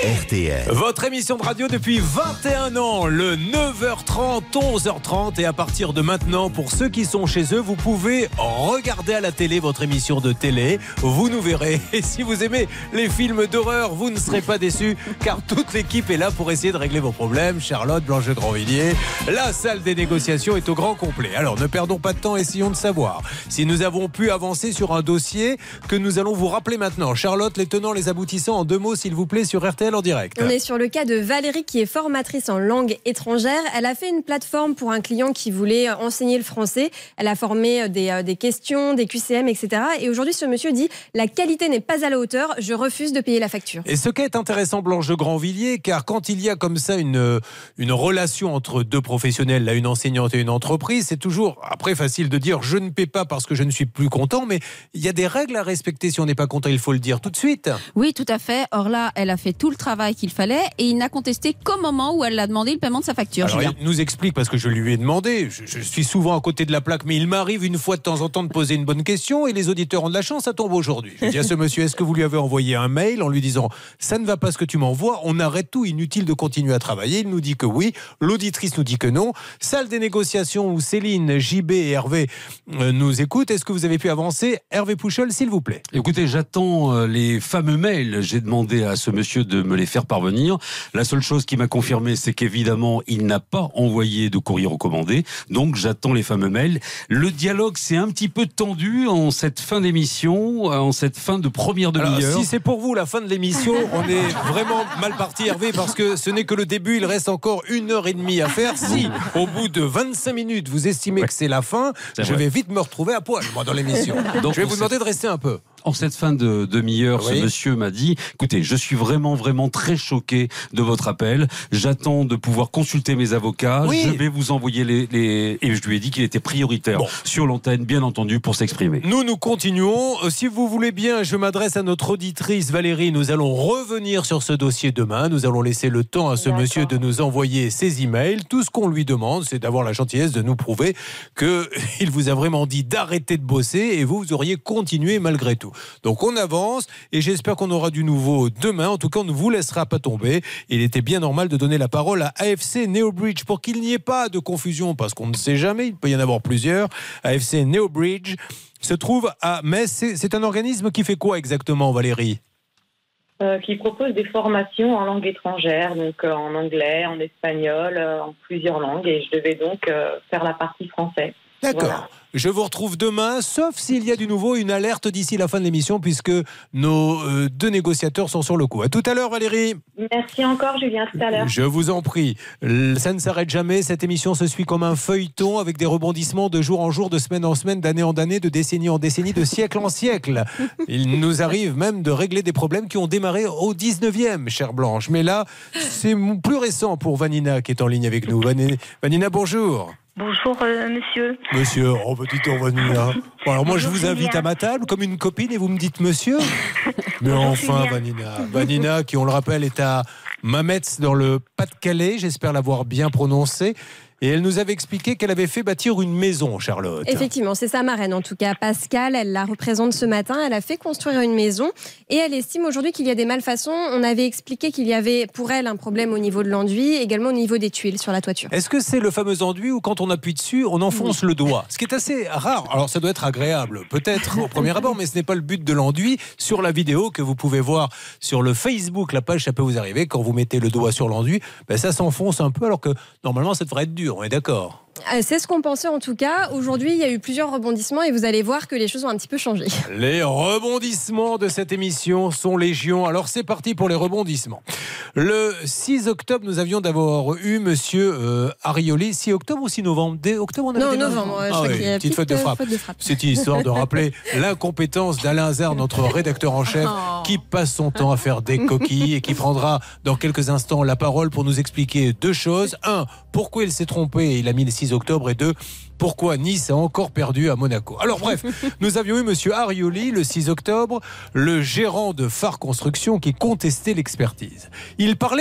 [SPEAKER 1] RTL.
[SPEAKER 2] Votre émission de radio depuis 21 ans, le 9h30, 11h30. Et à partir de maintenant, pour ceux qui sont chez eux, vous pouvez regarder à la télé votre émission de télé. Vous nous verrez. Et si vous aimez les films d'horreur, vous ne serez pas déçus, car toute l'équipe est là pour essayer de régler vos problèmes. Charlotte, Blanche de Grandvilliers, la salle des négociations est au grand complet. Alors ne perdons pas de temps, essayons de savoir si nous avons pu avancer sur un dossier que nous allons vous rappeler maintenant. Charlotte, les tenants, les aboutissants, en 2 mots s'il vous plaît, sur RTL en direct.
[SPEAKER 12] On est sur le cas de Valérie qui est formatrice en langue étrangère. Elle a fait une plateforme pour un client qui voulait enseigner le français. Elle a formé des questions, des QCM, etc. Et aujourd'hui, ce monsieur dit « La qualité n'est pas à la hauteur, je refuse de payer la facture ».
[SPEAKER 2] Et ce qui est intéressant, Blanche de Grandvilliers, car quand il y a comme ça une relation entre 2 professionnels, là, une enseignante et une entreprise, c'est toujours, après, facile de dire « Je ne paie pas parce que je ne suis plus content », mais il y a des règles à respecter. Si on n'est pas content, il faut le dire tout de suite.
[SPEAKER 5] Oui, tout à fait. Or là, elle a fait tout le travail qu'il fallait et il n'a contesté qu'au moment où elle a demandé le paiement de sa facture.
[SPEAKER 2] Alors, il nous explique, parce que je lui ai demandé, je suis souvent à côté de la plaque, mais il m'arrive une fois de temps en temps de poser une bonne question et les auditeurs ont de la chance, ça tombe aujourd'hui. Je dis à ce monsieur, est-ce que vous lui avez envoyé un mail en lui disant ça ne va pas ce que tu m'envoies, on arrête tout, inutile de continuer à travailler. Il nous dit que oui, l'auditrice nous dit que non. Salle des négociations où Céline, JB et Hervé nous écoutent. Est-ce que vous avez pu avancer? Hervé Pouchol, s'il vous plaît.
[SPEAKER 11] Écoutez, j'attends les fameux mails. J'ai demandé à ce monsieur de me les faire parvenir. La seule chose qui m'a confirmé, c'est qu'évidemment, il n'a pas envoyé de courrier recommandé. Donc, j'attends les fameux mails. Le dialogue s'est un petit peu tendu en cette fin d'émission, en cette fin de première demi-heure.
[SPEAKER 2] Alors, si c'est pour vous la fin de l'émission, on est vraiment mal parti, Hervé, parce que ce n'est que le début. Il reste encore 1h30 à faire. Si, au bout de 25 minutes, vous estimez que c'est la fin, je vais vite me retrouver à poil, moi, dans l'émission. Donc, je vais vous demander de rester un peu.
[SPEAKER 11] En cette fin de demi-heure, ce monsieur m'a dit, écoutez, je suis vraiment très choqué de votre appel. J'attends de pouvoir consulter mes avocats.
[SPEAKER 2] Oui.
[SPEAKER 11] Je vais vous envoyer et je lui ai dit qu'il était prioritaire sur l'antenne, bien entendu, pour s'exprimer.
[SPEAKER 2] Nous continuons. Si vous voulez bien, je m'adresse à notre auditrice Valérie. Nous allons revenir sur ce dossier demain. Nous allons laisser le temps à ce monsieur de nous envoyer ses emails. Tout ce qu'on lui demande, c'est d'avoir la gentillesse de nous prouver qu'il vous a vraiment dit d'arrêter de bosser et vous auriez continué malgré tout. Donc on avance et j'espère qu'on aura du nouveau demain. En tout cas, on ne vous laissera pas tomber. Il était bien normal de donner la parole à AFC Neobridge pour qu'il n'y ait pas de confusion, parce qu'on ne sait jamais, il peut y en avoir plusieurs. AFC Neobridge se trouve à Metz. C'est un organisme qui fait quoi exactement, Valérie ?
[SPEAKER 4] Qui propose des formations en langue étrangère, donc en anglais, en espagnol, en plusieurs langues. Et je devais donc faire la partie français.
[SPEAKER 2] D'accord.
[SPEAKER 4] Voilà.
[SPEAKER 2] Je vous retrouve demain, sauf s'il y a du nouveau, une alerte d'ici la fin de l'émission, puisque nos 2 négociateurs sont sur le coup. À tout à l'heure, Valérie.
[SPEAKER 4] Merci encore, Julien, à tout à l'heure.
[SPEAKER 2] Je vous en prie. Ça ne s'arrête jamais. Cette émission se suit comme un feuilleton, avec des rebondissements de jour en jour, de semaine en semaine, d'année en année, de décennie en décennie, de siècle en siècle. Il nous arrive même de régler des problèmes qui ont démarré au 19e, chère Blanche. Mais là, c'est plus récent pour Vanina qui est en ligne avec nous. Vanina, bonjour.
[SPEAKER 16] Bonjour, monsieur.
[SPEAKER 2] Monsieur, oh petit tour, Vanina. Bon, alors moi, je vous invite à ma table comme une copine et vous me dites monsieur. Mais enfin, Vanina, qui, on le rappelle, est à Mametz dans le Pas-de-Calais. J'espère l'avoir bien prononcé. Et elle nous avait expliqué qu'elle avait fait bâtir une maison, Charlotte.
[SPEAKER 12] Effectivement, c'est sa marraine en tout cas. Pascal, elle la représente ce matin. Elle a fait construire une maison et elle estime aujourd'hui qu'il y a des malfaçons. On avait expliqué qu'il y avait pour elle un problème au niveau de l'enduit, également au niveau des tuiles sur la toiture.
[SPEAKER 2] Est-ce que c'est le fameux enduit où quand on appuie dessus, on enfonce le doigt? Ce qui est assez rare. Alors ça doit être agréable, peut-être au premier abord, mais ce n'est pas le but de l'enduit. Sur la vidéo que vous pouvez voir sur le Facebook, la page, ça peut vous arriver. Quand vous mettez le doigt sur l'enduit, ça s'enfonce un peu alors que normalement ça devrait être dur. On est d'accord.
[SPEAKER 12] C'est ce qu'on pensait en tout cas. Aujourd'hui, il y a eu plusieurs rebondissements et vous allez voir que les choses ont un petit peu changé.
[SPEAKER 2] Les rebondissements de cette émission sont légion. Alors c'est parti pour les rebondissements. Le 6 octobre, nous avions d'avoir eu monsieur Arioli. 6 octobre ou 6 novembre? Dès octobre, on avait
[SPEAKER 12] novembre.
[SPEAKER 2] Petite faute de frappe. C'est une histoire de rappeler l'incompétence d'Alain Hazard, notre rédacteur en chef, qui passe son temps à faire des coquilles et qui prendra dans quelques instants la parole pour nous expliquer 2 choses. 1, pourquoi il s'est trompé et il a mis le 6 octobre, et 2, pourquoi Nice a encore perdu à Monaco. Alors bref, nous avions eu monsieur Arioli le 6 octobre, le gérant de Phare Construction qui contestait l'expertise. Il parlait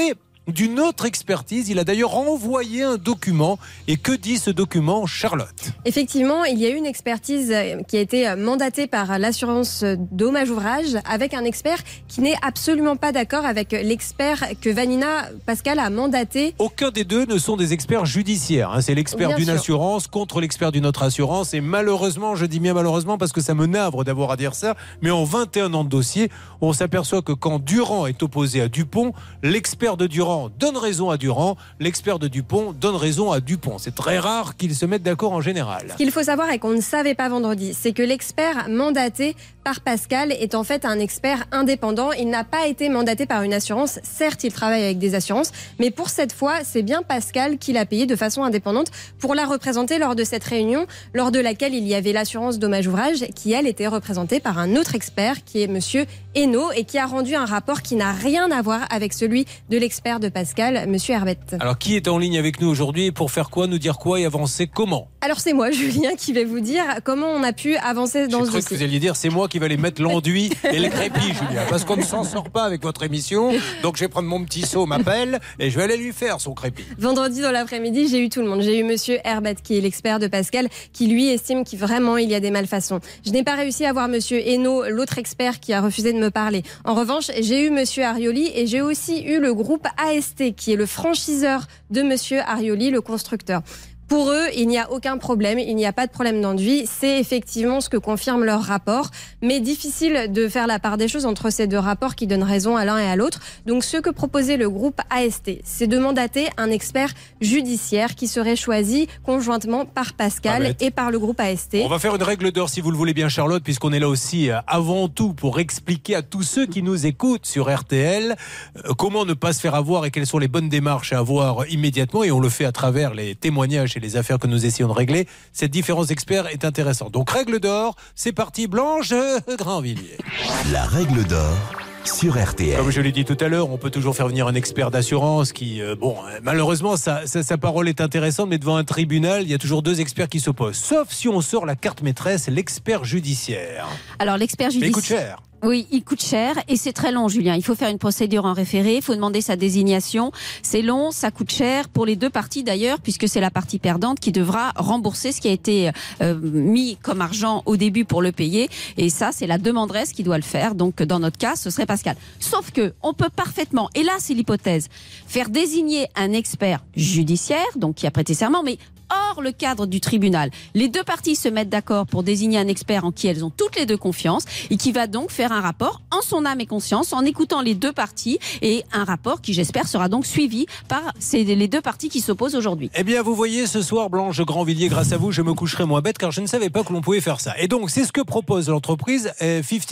[SPEAKER 2] d'une autre expertise. Il a d'ailleurs envoyé un document. Et que dit ce document, Charlotte ?
[SPEAKER 12] Effectivement, il y a eu une expertise qui a été mandatée par l'assurance dommage ouvrage avec un expert qui n'est absolument pas d'accord avec l'expert que Vanina Pascal a mandaté.
[SPEAKER 2] Aucun des deux ne sont des experts judiciaires. C'est l'expert
[SPEAKER 12] Bien
[SPEAKER 2] d'une
[SPEAKER 12] sûr.
[SPEAKER 2] assurance contre l'expert d'une autre assurance. Et malheureusement, je dis bien malheureusement parce que ça me navre d'avoir à dire ça, mais en 21 ans de dossier, on s'aperçoit que quand Durand est opposé à Dupont, l'expert de Durand donne raison à Durand, l'expert de Dupont donne raison à Dupont. C'est très rare qu'ils se mettent d'accord en général.
[SPEAKER 12] Ce qu'il faut savoir et qu'on ne savait pas vendredi, c'est que l'expert mandaté par Pascal est en fait un expert indépendant. Il n'a pas été mandaté par une assurance. Certes, il travaille avec des assurances, mais pour cette fois, c'est bien Pascal qui l'a payé de façon indépendante pour la représenter lors de cette réunion, lors de laquelle il y avait l'assurance dommage ouvrage qui, elle, était représentée par un autre expert qui est monsieur Hainaut et qui a rendu un rapport qui n'a rien à voir avec celui de l'expert de Pascal, monsieur Herbette.
[SPEAKER 2] Alors, qui est en ligne avec nous aujourd'hui pour faire quoi, nous dire quoi et avancer comment ?
[SPEAKER 12] Alors c'est moi, Julien, qui vais vous dire comment on a pu avancer dans ce
[SPEAKER 2] J'ai cru
[SPEAKER 12] dossier.
[SPEAKER 2] que vous alliez dire c'est moi qui vais aller mettre l'enduit et le crépi, Julien, parce qu'on ne s'en sort pas avec votre émission. Donc je vais prendre mon petit seau, ma pelle, et je vais aller lui faire son crépi.
[SPEAKER 12] Vendredi dans l'après-midi, j'ai eu tout le monde. J'ai eu monsieur Herbette, qui est l'expert de Pascal, qui lui estime qu'il vraiment il y a des malfaçons. Je n'ai pas réussi à voir monsieur Hainaut, l'autre expert qui a refusé de me parler. En revanche, j'ai eu monsieur Arioli et j'ai aussi eu le groupe AST, qui est le franchiseur de monsieur Arioli, le constructeur. Pour eux, il n'y a aucun problème, il n'y a pas de problème d'enduit. C'est effectivement ce que confirme leur rapport. Mais difficile de faire la part des choses entre ces deux rapports qui donnent raison à l'un et à l'autre. Donc ce que proposait le groupe AST, c'est de mandater un expert judiciaire qui serait choisi conjointement par Pascal et par le groupe AST.
[SPEAKER 2] On va faire une règle d'or si vous le voulez bien, Charlotte, puisqu'on est là aussi avant tout pour expliquer à tous ceux qui nous écoutent sur RTL comment ne pas se faire avoir et quelles sont les bonnes démarches à avoir immédiatement. Et on le fait à travers les témoignages et les affaires que nous essayons de régler. Cette différence d'experts est intéressante. Donc règle d'or, c'est parti, Blanche Grandvilliers.
[SPEAKER 1] La règle d'or sur RTL.
[SPEAKER 2] Comme je l'ai dit tout à l'heure, on peut toujours faire venir un expert d'assurance qui, malheureusement, sa parole est intéressante, mais devant un tribunal, il y a toujours deux experts qui s'opposent. Sauf si on sort la carte maîtresse, l'expert judiciaire.
[SPEAKER 5] Alors l'expert
[SPEAKER 2] Mais il
[SPEAKER 5] judiciaire...
[SPEAKER 2] coûte cher.
[SPEAKER 5] Oui, il coûte cher et c'est très long, Julien. Il faut faire une procédure en référé, il faut demander sa désignation. C'est long, ça coûte cher pour les deux parties d'ailleurs, puisque c'est la partie perdante qui devra rembourser ce qui a été mis comme argent au début pour le payer. Et ça, c'est la demanderesse qui doit le faire. Donc, dans notre cas, ce serait Pascal. Sauf que on peut parfaitement, et là, c'est l'hypothèse, faire désigner un expert judiciaire, donc qui a prêté serment, mais hors le cadre du tribunal. Les deux parties se mettent d'accord pour désigner un expert en qui elles ont toutes les deux confiance et qui va donc faire un rapport en son âme et conscience, en écoutant les deux parties, et un rapport qui, j'espère, sera donc suivi par les deux parties qui s'opposent aujourd'hui.
[SPEAKER 2] Eh bien, vous voyez, ce soir, Blanche Grandvilliers, grâce à vous, je me coucherai moins bête car je ne savais pas que l'on pouvait faire ça. Et donc, c'est ce que propose l'entreprise 50-50 ?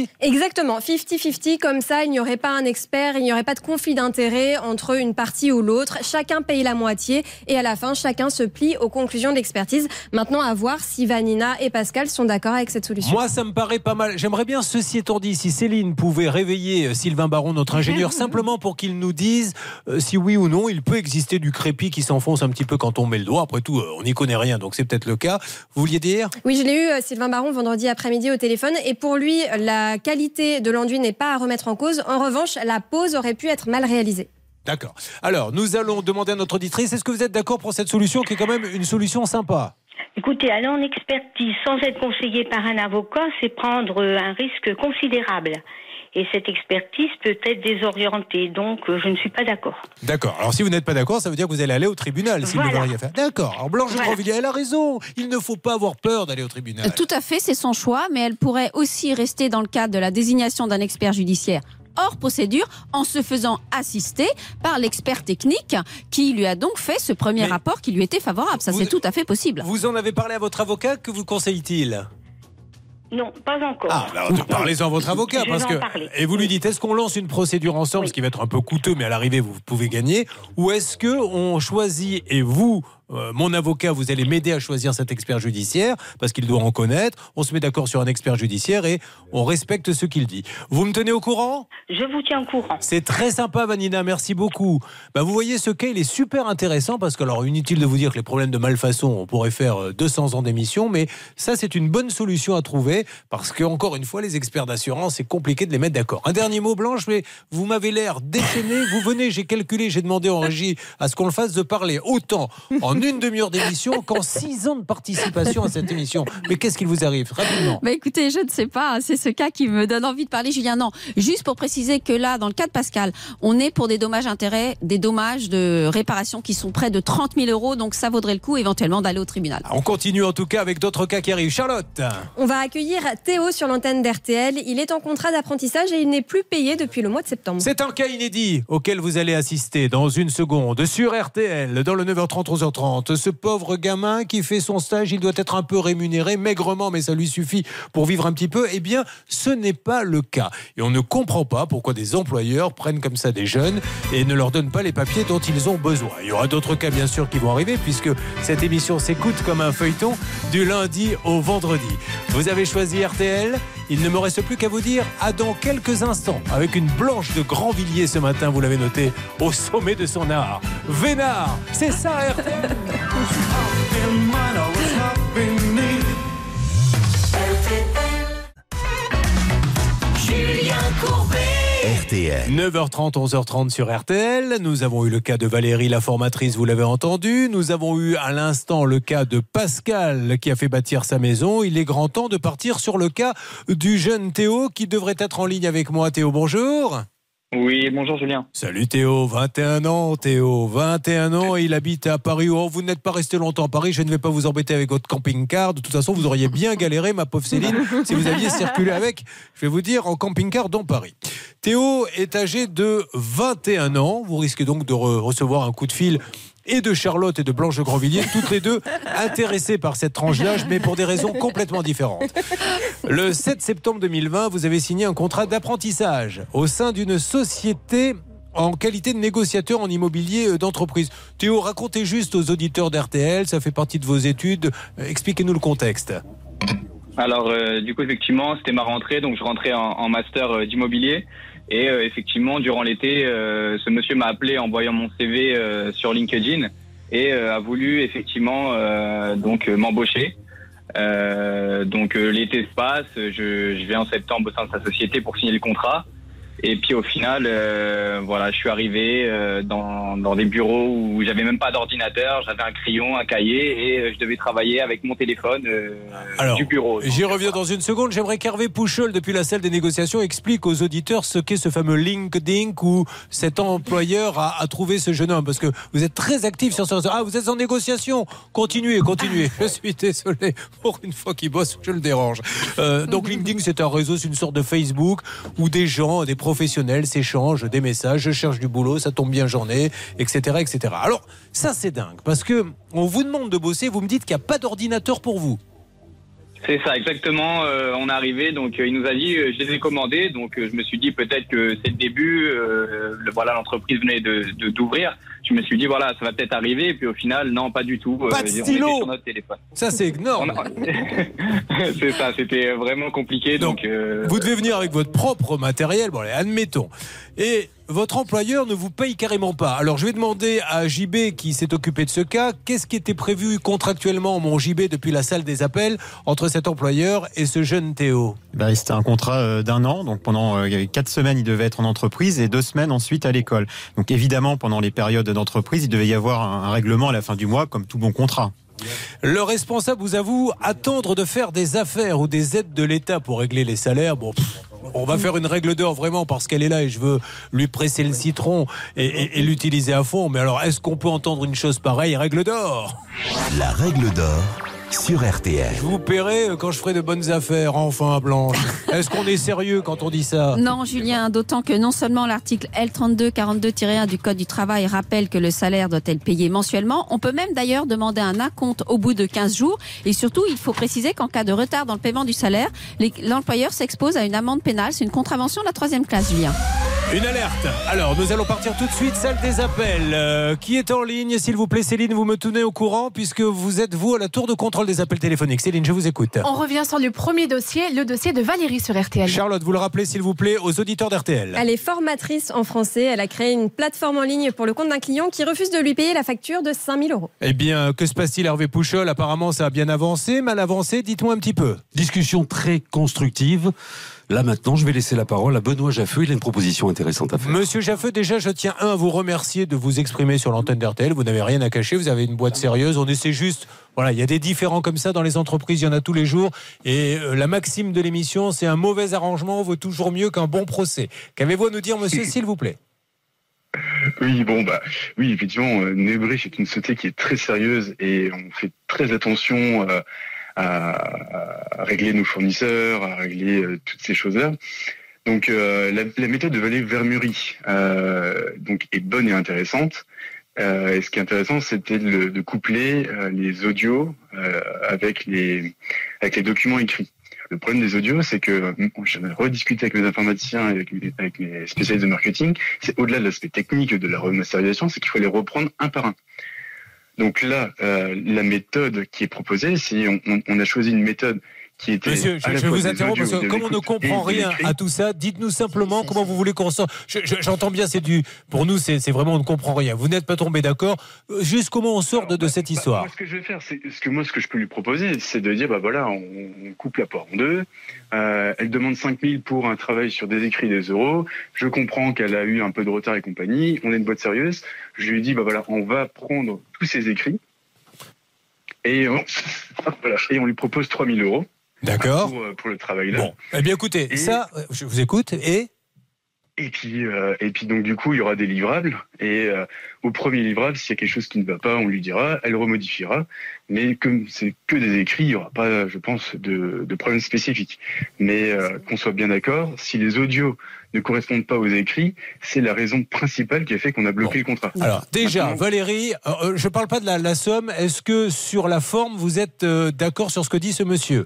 [SPEAKER 12] Exactement, 50-50, comme ça, il n'y aurait pas un expert, il n'y aurait pas de conflit d'intérêt entre une partie ou l'autre. Chacun paye la moitié et à la fin, chacun se plie aux conclusions de l'expertise. Maintenant, à voir si Vanina et Pascal sont d'accord avec cette solution.
[SPEAKER 2] Moi, ça me paraît pas mal. J'aimerais bien, ceci étant dit, si Céline pouvait réveiller Sylvain Baron, notre ingénieur, simplement pour qu'il nous dise si oui ou non, il peut exister du crépi qui s'enfonce un petit peu quand on met le doigt. Après tout, on n'y connaît rien, donc c'est peut-être le cas. Vous vouliez dire ?
[SPEAKER 12] Oui, je l'ai eu, Sylvain Baron, vendredi après-midi au téléphone. Et pour lui, la qualité de l'enduit n'est pas à remettre en cause. En revanche, la pose aurait pu être mal réalisée.
[SPEAKER 2] D'accord. Alors, nous allons demander à notre auditrice, est-ce que vous êtes d'accord pour cette solution qui est quand même une solution sympa ?
[SPEAKER 16] Écoutez, aller en expertise sans être conseillé par un avocat, c'est prendre un risque considérable. Et cette expertise peut être désorientée, donc je ne suis pas d'accord.
[SPEAKER 2] D'accord. Alors si vous n'êtes pas d'accord, ça veut dire que vous allez aller au tribunal s'il ne veut rien faire. D'accord. Alors Blanche Grandvilliers, elle a raison. Il ne faut pas avoir peur d'aller au tribunal.
[SPEAKER 5] Tout à fait, c'est son choix, mais elle pourrait aussi rester dans le cadre de la désignation d'un expert judiciaire hors procédure, en se faisant assister par l'expert technique qui lui a donc fait ce premier rapport qui lui était favorable. Ça, c'est tout à fait possible.
[SPEAKER 2] Vous en avez parlé à votre avocat, que vous conseille-t-il ?
[SPEAKER 16] Non, pas encore.
[SPEAKER 2] Ah, bah, parlez-en à votre avocat.
[SPEAKER 16] Je
[SPEAKER 2] parce
[SPEAKER 16] vais
[SPEAKER 2] que
[SPEAKER 16] en parler.
[SPEAKER 2] Et vous lui dites, est-ce qu'on lance une procédure ensemble, ce qui va être un peu coûteux, mais à l'arrivée, vous pouvez gagner, ou est-ce qu'on choisit, et vous mon avocat, vous allez m'aider à choisir cet expert judiciaire parce qu'il doit en connaître. On se met d'accord sur un expert judiciaire et on respecte ce qu'il dit. Vous me tenez au courant ?
[SPEAKER 16] Je vous tiens au courant.
[SPEAKER 2] C'est très sympa, Vanina, merci beaucoup. Vous voyez, ce cas, il est super intéressant parce que, alors, inutile de vous dire que les problèmes de malfaçon, on pourrait faire 200 ans d'émission, mais ça, c'est une bonne solution à trouver parce que, encore une fois, les experts d'assurance, c'est compliqué de les mettre d'accord. Un dernier mot, Blanche, mais vous m'avez l'air déchaîné. Vous venez, j'ai calculé, j'ai demandé en régie à ce qu'on le fasse de parler autant en une demi-heure d'émission qu'en 6 ans de participation à cette émission. Mais qu'est-ce qu'il vous arrive ? Rapidement.
[SPEAKER 5] Écoutez, je ne sais pas, c'est ce cas qui me donne envie de parler, Julien. Non, juste pour préciser que là, dans le cas de Pascal, on est pour des dommages-intérêts, des dommages de réparation qui sont près de 30 000 €, donc ça vaudrait le coup éventuellement d'aller au tribunal.
[SPEAKER 2] On continue en tout cas avec d'autres cas qui arrivent. Charlotte.
[SPEAKER 12] On va accueillir Théo sur l'antenne d'RTL. Il est en contrat d'apprentissage et il n'est plus payé depuis le mois de septembre.
[SPEAKER 2] C'est un cas inédit auquel vous allez assister dans une seconde sur RTL, dans le 9h30, 11h30. Ce pauvre gamin qui fait son stage, il doit être un peu rémunéré, maigrement, mais ça lui suffit pour vivre un petit peu. Eh bien, ce n'est pas le cas. Et on ne comprend pas pourquoi des employeurs prennent comme ça des jeunes et ne leur donnent pas les papiers dont ils ont besoin. Il y aura d'autres cas, bien sûr, qui vont arriver, puisque cette émission s'écoute comme un feuilleton du lundi au vendredi. Vous avez choisi RTL. Il ne me reste plus qu'à vous dire à dans quelques instants, avec une Blanche de Grandvilliers ce matin, vous l'avez noté, au sommet de son art. Vénard, c'est ça RTL.
[SPEAKER 7] Julien Courbet.
[SPEAKER 1] RTL.
[SPEAKER 2] 9h30, 11h30 sur RTL. Nous avons eu le cas de Valérie, la formatrice, vous l'avez entendu. Nous avons eu à l'instant le cas de Pascal qui a fait bâtir sa maison. Il est grand temps de partir sur le cas du jeune Théo qui devrait être en ligne avec moi. Théo, bonjour.
[SPEAKER 17] Oui, bonjour Julien.
[SPEAKER 2] Salut Théo, 21 ans Théo, 21 ans et il habite à Paris. Oh, vous n'êtes pas resté longtemps à Paris, je ne vais pas vous embêter avec votre camping-car. De toute façon, vous auriez bien galéré, ma pauvre Céline, si vous aviez circulé avec, je vais vous dire, en camping-car dans Paris. Théo est âgé de 21 ans, vous risquez donc de recevoir un coup de fil et de Charlotte et de Blanche de Grandvilliers, toutes les deux intéressées par cette tranche d'âge, mais pour des raisons complètement différentes. Le 7 septembre 2020, vous avez signé un contrat d'apprentissage au sein d'une société en qualité de négociateur en immobilier d'entreprise. Théo, racontez juste aux auditeurs d'RTL, ça fait partie de vos études, expliquez-nous le contexte.
[SPEAKER 17] Alors, du coup, effectivement, c'était ma rentrée, donc je rentrais en master d'immobilier. Et effectivement, durant l'été, ce monsieur m'a appelé en voyant mon CV sur LinkedIn et a voulu effectivement donc m'embaucher. Donc l'été se passe, je vais en septembre au sein de sa société pour signer le contrat. Et puis au final, voilà, je suis arrivé dans des bureaux où j'avais même pas d'ordinateur, j'avais un crayon, un cahier et je devais travailler avec mon téléphone du bureau.
[SPEAKER 2] J'y reviens dans une seconde. J'aimerais qu'Hervé Pouchol, depuis la salle des négociations, explique aux auditeurs ce qu'est ce fameux LinkedIn où cet employeur a trouvé ce jeune homme. Parce que vous êtes très actif sur ce réseau. Ah, vous êtes en négociation. Continuez. Je suis désolé. Pour une fois qu'il bosse, je le dérange. Donc LinkedIn, c'est un réseau, c'est une sorte de Facebook où des gens, des professionnels s'échangent des messages, je cherche du boulot, ça tombe bien journée, etc., etc. Alors, ça c'est dingue, parce que on vous demande de bosser, vous me dites qu'il n'y a pas d'ordinateur pour vous.
[SPEAKER 17] C'est ça, exactement. On est arrivé, donc il nous a dit, je les ai commandés, donc je me suis dit peut-être que c'est le début, voilà, l'entreprise venait d'ouvrir. Je me suis dit, voilà, ça va peut-être arriver, et puis au final, non, pas du tout.
[SPEAKER 2] Pas de stylo.
[SPEAKER 17] On était sur notre téléphone.
[SPEAKER 2] Ça, c'est énorme.
[SPEAKER 17] C'est ça, c'était vraiment compliqué. Donc
[SPEAKER 2] vous devez venir avec votre propre matériel, bon, allez, admettons. Et votre employeur ne vous paye carrément pas. Alors, je vais demander à JB, qui s'est occupé de ce cas, qu'est-ce qui était prévu contractuellement, mon JB, depuis la salle des appels, entre cet employeur et ce jeune Théo?
[SPEAKER 9] C'était un contrat d'1 an, donc pendant 4 semaines, il devait être en entreprise et 2 semaines ensuite à l'école. Donc évidemment, pendant les périodes d'entreprise, il devait y avoir un règlement à la fin du mois, comme tout bon contrat.
[SPEAKER 2] Le responsable vous avoue attendre de faire des affaires ou des aides de l'État pour régler les salaires. Bon, on va faire une règle d'or vraiment parce qu'elle est là et je veux lui presser le citron et l'utiliser à fond. Mais alors, est-ce qu'on peut entendre une chose pareille, règle d'or?
[SPEAKER 1] La règle d'or sur RTL.
[SPEAKER 2] Je vous paierai quand je ferai de bonnes affaires, enfin, Blanche. Est-ce qu'on est sérieux quand on dit ça?
[SPEAKER 5] Non, Julien, d'autant que non seulement l'article L3242-1 du Code du travail rappelle que le salaire doit être payé mensuellement, on peut même d'ailleurs demander un acompte au bout de 15 jours. Et surtout, il faut préciser qu'en cas de retard dans le paiement du salaire, l'employeur s'expose à une amende pénale. C'est une contravention de la 3e classe, Julien.
[SPEAKER 2] Une alerte. Alors, nous allons partir tout de suite, salle des appels. Qui est en ligne, s'il vous plaît, Céline, vous me tenez au courant puisque vous êtes, vous, à la tour de contrôle des appels téléphoniques. Céline, je vous écoute.
[SPEAKER 8] On revient sur le premier dossier, le dossier de Valérie sur RTL.
[SPEAKER 2] Charlotte, vous le rappelez, s'il vous plaît, aux auditeurs d'RTL.
[SPEAKER 12] Elle est formatrice en français. Elle a créé une plateforme en ligne pour le compte d'un client qui refuse de lui payer la facture de 5 000 €.
[SPEAKER 2] Eh bien, que se passe-t-il, Hervé Pouchol? Apparemment, ça a bien avancé, mal avancé. Dites-moi un petit peu.
[SPEAKER 11] Discussion très constructive. Là maintenant, je vais laisser la parole à Benoît Jaffeux. Il a une proposition intéressante à faire.
[SPEAKER 2] Monsieur Jaffeux, déjà, je tiens à vous remercier de vous exprimer sur l'antenne d'RTL. Vous n'avez rien à cacher, vous avez une boîte sérieuse. On essaie juste, voilà, il y a des différends comme ça dans les entreprises, il y en a tous les jours. Et la maxime de l'émission, c'est un mauvais arrangement vaut toujours mieux qu'un bon procès. Qu'avez-vous à nous dire, monsieur, s'il vous plaît?
[SPEAKER 13] Oui, oui, effectivement, Nebrich est une société qui est très sérieuse et on fait très attention à régler nos fournisseurs, à régler toutes ces choses-là. Donc la méthode de Valérie Vermury donc est bonne et intéressante. Et ce qui est intéressant, c'était de coupler les audios avec les documents écrits. Le problème des audios, c'est que j'en ai rediscuté avec mes informaticiens et avec mes spécialistes de marketing. C'est au-delà de l'aspect technique de la remasterisation, c'est qu'il faut les reprendre un par un. Donc là, la méthode qui est proposée, c'est on a choisi une méthode qui était...
[SPEAKER 2] Monsieur, je vous interromps parce que comme on ne comprend rien à tout ça, dites-nous simplement comment vous voulez qu'on sorte. J'entends bien, pour nous, c'est vraiment on ne comprend rien. Vous n'êtes pas tombé d'accord. Juste comment on sort de cette histoire.
[SPEAKER 13] Moi, ce que je vais faire, ce que je peux lui proposer, c'est de dire, voilà, on coupe la poire en deux. Elle demande 5 000 pour un travail sur des écrits des euros. Je comprends qu'elle a eu un peu de retard et compagnie. On est une boîte sérieuse. Je lui dis, voilà, on va prendre tous ces écrits et on lui propose 3 000 €.
[SPEAKER 2] D'accord.
[SPEAKER 13] Pour le travail là.
[SPEAKER 2] Bon, eh bien écoutez, ça, je vous écoute et puis donc du coup il y aura des livrables et au premier livrable s'il y a quelque chose qui ne va pas on lui dira, elle remodifiera, mais comme c'est que des écrits il n'y aura pas je pense de problème spécifique. Mais qu'on soit bien d'accord, si les audios ne correspondent pas aux écrits, c'est la raison principale qui a fait qu'on a bloqué le contrat. Alors déjà Valérie, je ne parle pas de la somme, est-ce que sur la forme vous êtes d'accord sur ce que dit ce monsieur?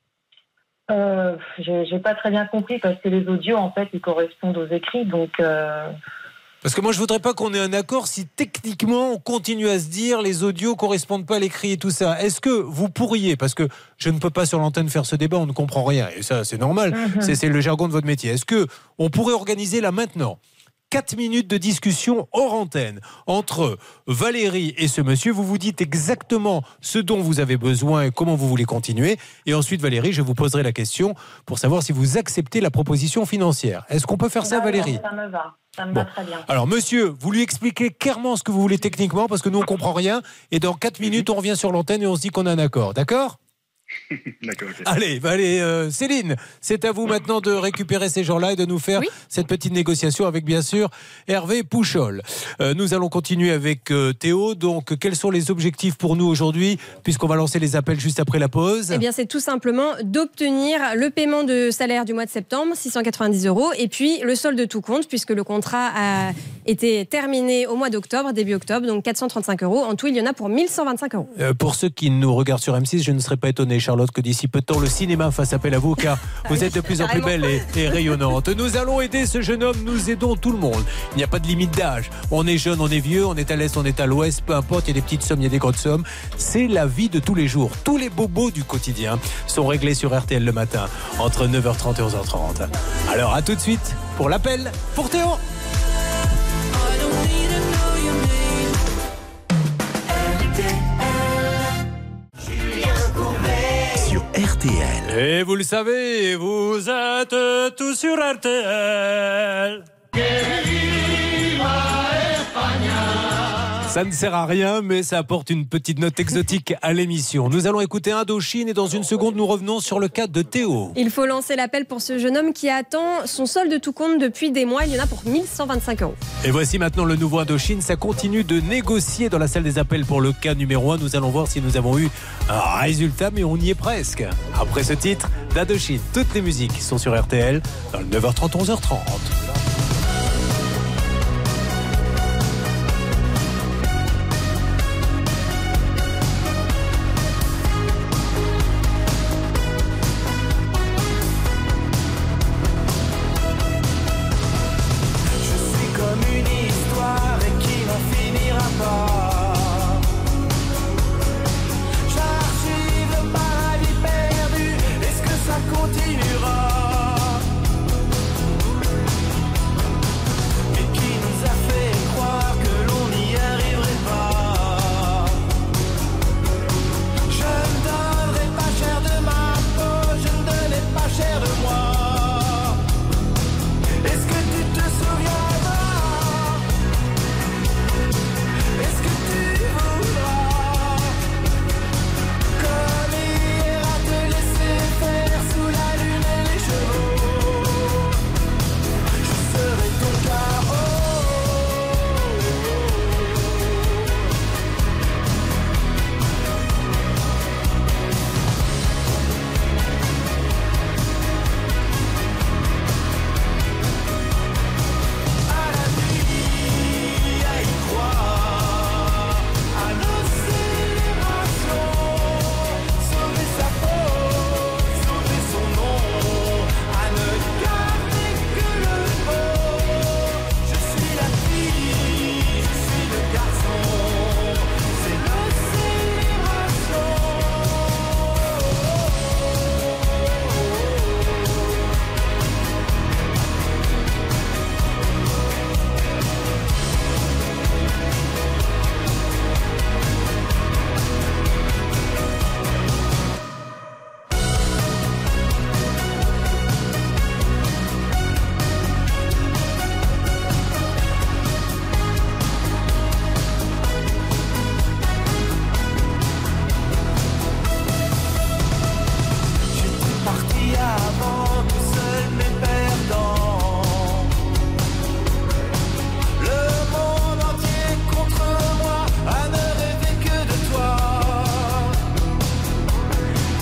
[SPEAKER 4] J'ai pas très bien compris parce que les audios en fait ils correspondent aux écrits donc.
[SPEAKER 2] Parce que moi je voudrais pas qu'on ait un accord si techniquement on continue à se dire les audios correspondent pas à l'écrit et tout ça. Est-ce que vous pourriez, parce que je ne peux pas sur l'antenne faire ce débat, on ne comprend rien et ça c'est normal, c'est le jargon de votre métier. Est-ce que on pourrait organiser là maintenant 4 minutes de discussion hors antenne entre Valérie et ce monsieur. Vous vous dites exactement ce dont vous avez besoin et comment vous voulez continuer. Et ensuite, Valérie, je vous poserai la question pour savoir si vous acceptez la proposition financière. Est-ce qu'on peut faire ça, Valérie?
[SPEAKER 4] Ça me va. Ça me va très bien.
[SPEAKER 2] Alors, monsieur, vous lui expliquez clairement ce que vous voulez techniquement parce que nous, on ne comprend rien. Et dans 4 minutes, on revient sur l'antenne et on se dit qu'on a un accord. D'accord?
[SPEAKER 13] D'accord, okay.
[SPEAKER 2] Allez, Céline, c'est à vous maintenant de récupérer ces gens-là et de nous faire cette petite négociation avec bien sûr Hervé Pouchol. Nous allons continuer avec Théo. Donc, quels sont les objectifs pour nous aujourd'hui, puisqu'on va lancer les appels juste après la pause?
[SPEAKER 12] Eh bien, c'est tout simplement d'obtenir le paiement de salaire du mois de septembre, 690 €, et puis le solde de tout compte, puisque le contrat a été terminé au mois d'octobre, début octobre, donc 435 €. En tout, il y en a pour 1125 €.
[SPEAKER 2] Pour ceux qui nous regardent sur M6, je ne serais pas étonné, Charlotte, que d'ici peu de temps le cinéma fasse appel à vous, car vous êtes de plus en plus belle et rayonnante. Nous allons aider ce jeune homme, nous aidons tout le monde. Il n'y a pas de limite d'âge. On est jeune, on est vieux, on est à l'est, on est à l'ouest, peu importe, il y a des petites sommes, il y a des grosses sommes. C'est la vie de tous les jours. Tous les bobos du quotidien sont réglés sur RTL le matin, entre 9h30 et 11h30. Alors à tout de suite pour l'appel pour Théo.
[SPEAKER 1] RTL.
[SPEAKER 2] Et vous le savez, vous êtes tous sur RTL. Ça ne sert à rien, mais ça apporte une petite note exotique à l'émission. Nous allons écouter Indochine et dans une seconde, nous revenons sur le cas de Théo.
[SPEAKER 12] Il faut lancer l'appel pour ce jeune homme qui attend son solde de tout compte depuis des mois. Il y en a pour 1125 €.
[SPEAKER 2] Et voici maintenant le nouveau Indochine. Ça continue de négocier dans la salle des appels pour le cas numéro 1. Nous allons voir si nous avons eu un résultat, mais on y est presque. Après ce titre d'Indochine, toutes les musiques sont sur RTL dans le 9h30, 11h30.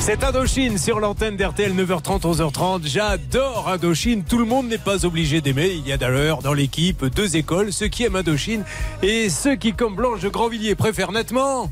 [SPEAKER 2] C'est Indochine sur l'antenne d'RTL, 9h30, 11h30. J'adore Indochine. Tout le monde n'est pas obligé d'aimer. Il y a d'ailleurs dans l'équipe 2 écoles, ceux qui aiment Indochine et ceux qui, comme Blanche de Grandvilliers, préfèrent nettement.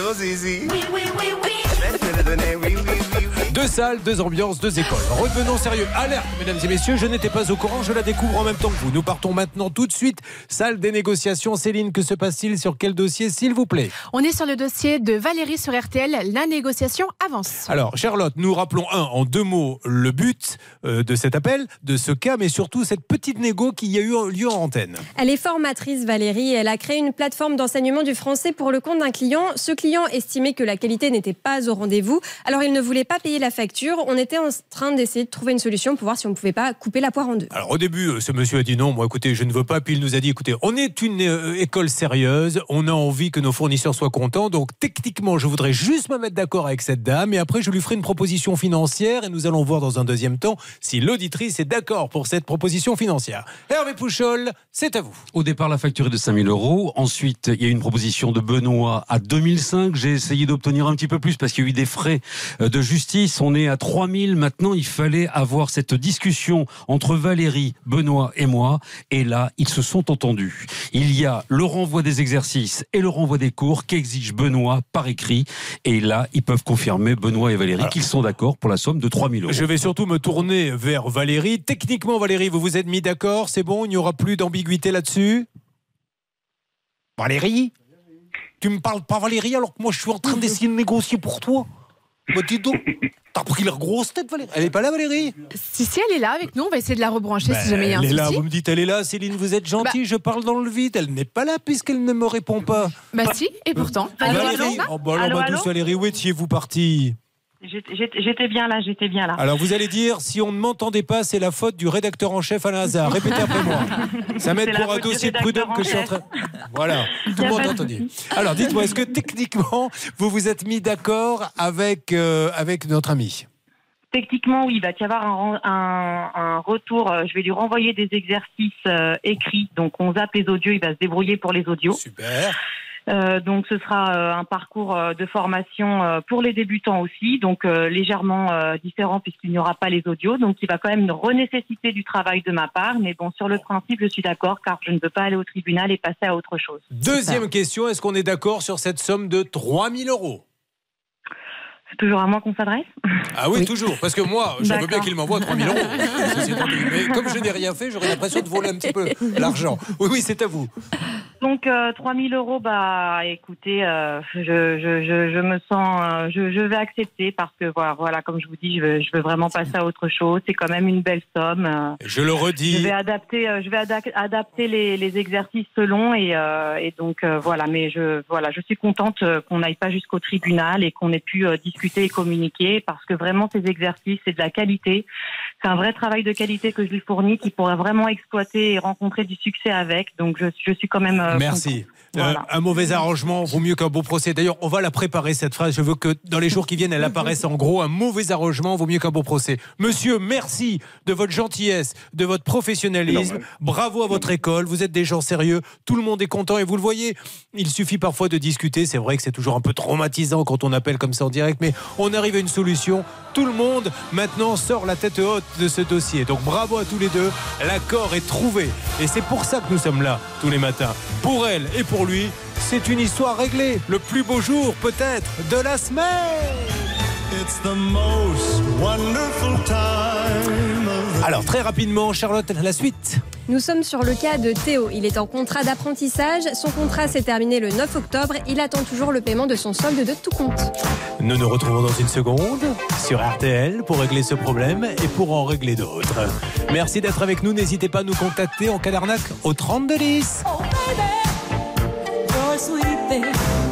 [SPEAKER 7] Oui.
[SPEAKER 2] 2 salles, 2 ambiances, 2 écoles. Redevenons sérieux. Alerte, mesdames et messieurs, je n'étais pas au courant, je la découvre en même temps que vous. Nous partons maintenant tout de suite. Salle des négociations. Céline, que se passe-t-il? Sur quel dossier, s'il vous plaît?
[SPEAKER 8] On est sur le dossier de Valérie sur RTL. La négociation avance.
[SPEAKER 2] Alors, Charlotte, nous rappelons en 2 mots le but de cet appel, de ce cas, mais surtout cette petite négo qui a eu lieu en antenne.
[SPEAKER 12] Elle est formatrice, Valérie. Elle a créé une plateforme d'enseignement du français pour le compte d'un client. Ce client estimait que la qualité n'était pas au rendez-vous. Alors, il ne voulait pas payer la facture. On était en train d'essayer de trouver une solution pour voir si on ne pouvait pas couper la poire en 2.
[SPEAKER 2] Alors, au début, ce monsieur a dit non. Moi, écoutez, je ne veux pas. Puis il nous a dit, écoutez, on est une école sérieuse. On a envie que nos fournisseurs soient contents. Donc, techniquement, je voudrais juste me mettre d'accord avec cette dame. Et après, je lui ferai une proposition financière. Et nous allons voir dans un deuxième temps si l'auditrice est d'accord pour cette proposition financière. Hervé Pouchol, c'est à vous.
[SPEAKER 11] Au départ, la facture est de 5 000 €. Ensuite, il y a une proposition de Benoît à 2 500. J'ai essayé d'obtenir un petit peu plus parce qu'il y a eu des frais de justice. On est à 3 000. Maintenant, il fallait avoir cette discussion entre Valérie, Benoît et moi. Et là, ils se sont entendus. Il y a le renvoi des exercices et le renvoi des cours qu'exige Benoît par écrit. Et là, ils peuvent confirmer, Benoît et Valérie, qu'ils sont d'accord pour la somme de 3 000 €.
[SPEAKER 2] Je vais surtout me tourner vers Valérie. Techniquement, Valérie, vous vous êtes mis d'accord? C'est bon? Il n'y aura plus d'ambiguïté là-dessus? Valérie? Tu me parles pas, Valérie, alors que moi, je suis en train d'essayer de négocier pour toi? Bah, dis donc, t'as pris leur grosse tête, Valérie. Elle est pas là, Valérie?
[SPEAKER 8] Si, elle est là avec nous. On va essayer de la rebrancher si jamais il y a un
[SPEAKER 2] elle est
[SPEAKER 8] souci.
[SPEAKER 2] là, vous me dites, elle est là. Céline, vous êtes gentille, je parle dans le vide. Elle n'est pas là puisqu'elle ne me répond pas.
[SPEAKER 8] Bah si, et pourtant.
[SPEAKER 2] Valérie, Valérie, où étiez-vous partie?
[SPEAKER 4] J'étais bien là.
[SPEAKER 2] Alors vous allez dire, si on ne m'entendait pas, c'est la faute du rédacteur en chef Alain Hazard. Répétez après moi. Ça m'aide pour un dossier de prud'homme que je suis en train... Voilà, tout le monde a entendu. Alors dites-moi, est-ce que techniquement, vous vous êtes mis d'accord avec notre ami?
[SPEAKER 4] Techniquement, oui, il va y avoir un retour. Je vais lui renvoyer des exercices écrits. Donc on zappe les audios, il va se débrouiller pour les audios.
[SPEAKER 2] Super.
[SPEAKER 4] Donc ce sera un parcours de formation pour les débutants aussi, donc légèrement différent puisqu'il n'y aura pas les audios, donc il va quand même renécessiter du travail de ma part, mais bon, sur le principe je suis d'accord car je ne veux pas aller au tribunal et passer à autre chose.
[SPEAKER 2] Deuxième question, est-ce qu'on est d'accord sur cette somme de 3 000 €?
[SPEAKER 4] C'est toujours à moi qu'on s'adresse?
[SPEAKER 2] Ah oui, toujours, parce que moi, je veux bien qu'il m'envoie 3 000 €. Mais comme je n'ai rien fait, j'aurais l'impression de voler un petit peu l'argent. Oui, c'est à vous.
[SPEAKER 4] Donc 3 000 €, bah écoutez, je me sens, je vais accepter parce que voilà, comme je vous dis, je veux vraiment passer à autre chose. C'est quand même une belle somme.
[SPEAKER 2] Je le redis.
[SPEAKER 4] Je vais adapter les exercices selon et donc voilà. Mais je suis contente qu'on n'aille pas jusqu'au tribunal et qu'on ait pu discuter et communiquer parce que vraiment ces exercices, c'est de la qualité. C'est un vrai travail de qualité que je lui fournis qui pourrait vraiment exploiter et rencontrer du succès avec. Donc je suis quand même
[SPEAKER 2] merci. Voilà. Un mauvais arrangement vaut mieux qu'un beau procès. D'ailleurs, on va la préparer cette phrase. Je veux que dans les jours qui viennent, elle apparaisse en gros. Un mauvais arrangement vaut mieux qu'un beau procès. Monsieur, merci de votre gentillesse, de votre professionnalisme. Bravo à votre école. Vous êtes des gens sérieux. Tout le monde est content et vous le voyez. Il suffit parfois de discuter. C'est vrai que c'est toujours un peu traumatisant quand on appelle comme ça en direct, mais on arrive à une solution. Tout le monde maintenant sort la tête haute de ce dossier. Donc bravo à tous les deux. L'accord est trouvé et c'est pour ça que nous sommes là tous les matins. Pour elle et pour lui, c'est une histoire réglée. Le plus beau jour peut-être de la semaine. It's the most wonderful time of... Alors très rapidement, Charlotte, la suite.
[SPEAKER 12] Nous sommes sur le cas de Théo. Il est en contrat d'apprentissage. Son contrat s'est terminé le 9 octobre. Il attend toujours le paiement de son solde de tout compte.
[SPEAKER 2] Nous nous retrouvons dans une seconde sur RTL pour régler ce problème et pour en régler d'autres. Merci d'être avec nous. N'hésitez pas à nous contacter en cas d'arnaque au 3210.
[SPEAKER 7] Oh baby, you're sweet baby.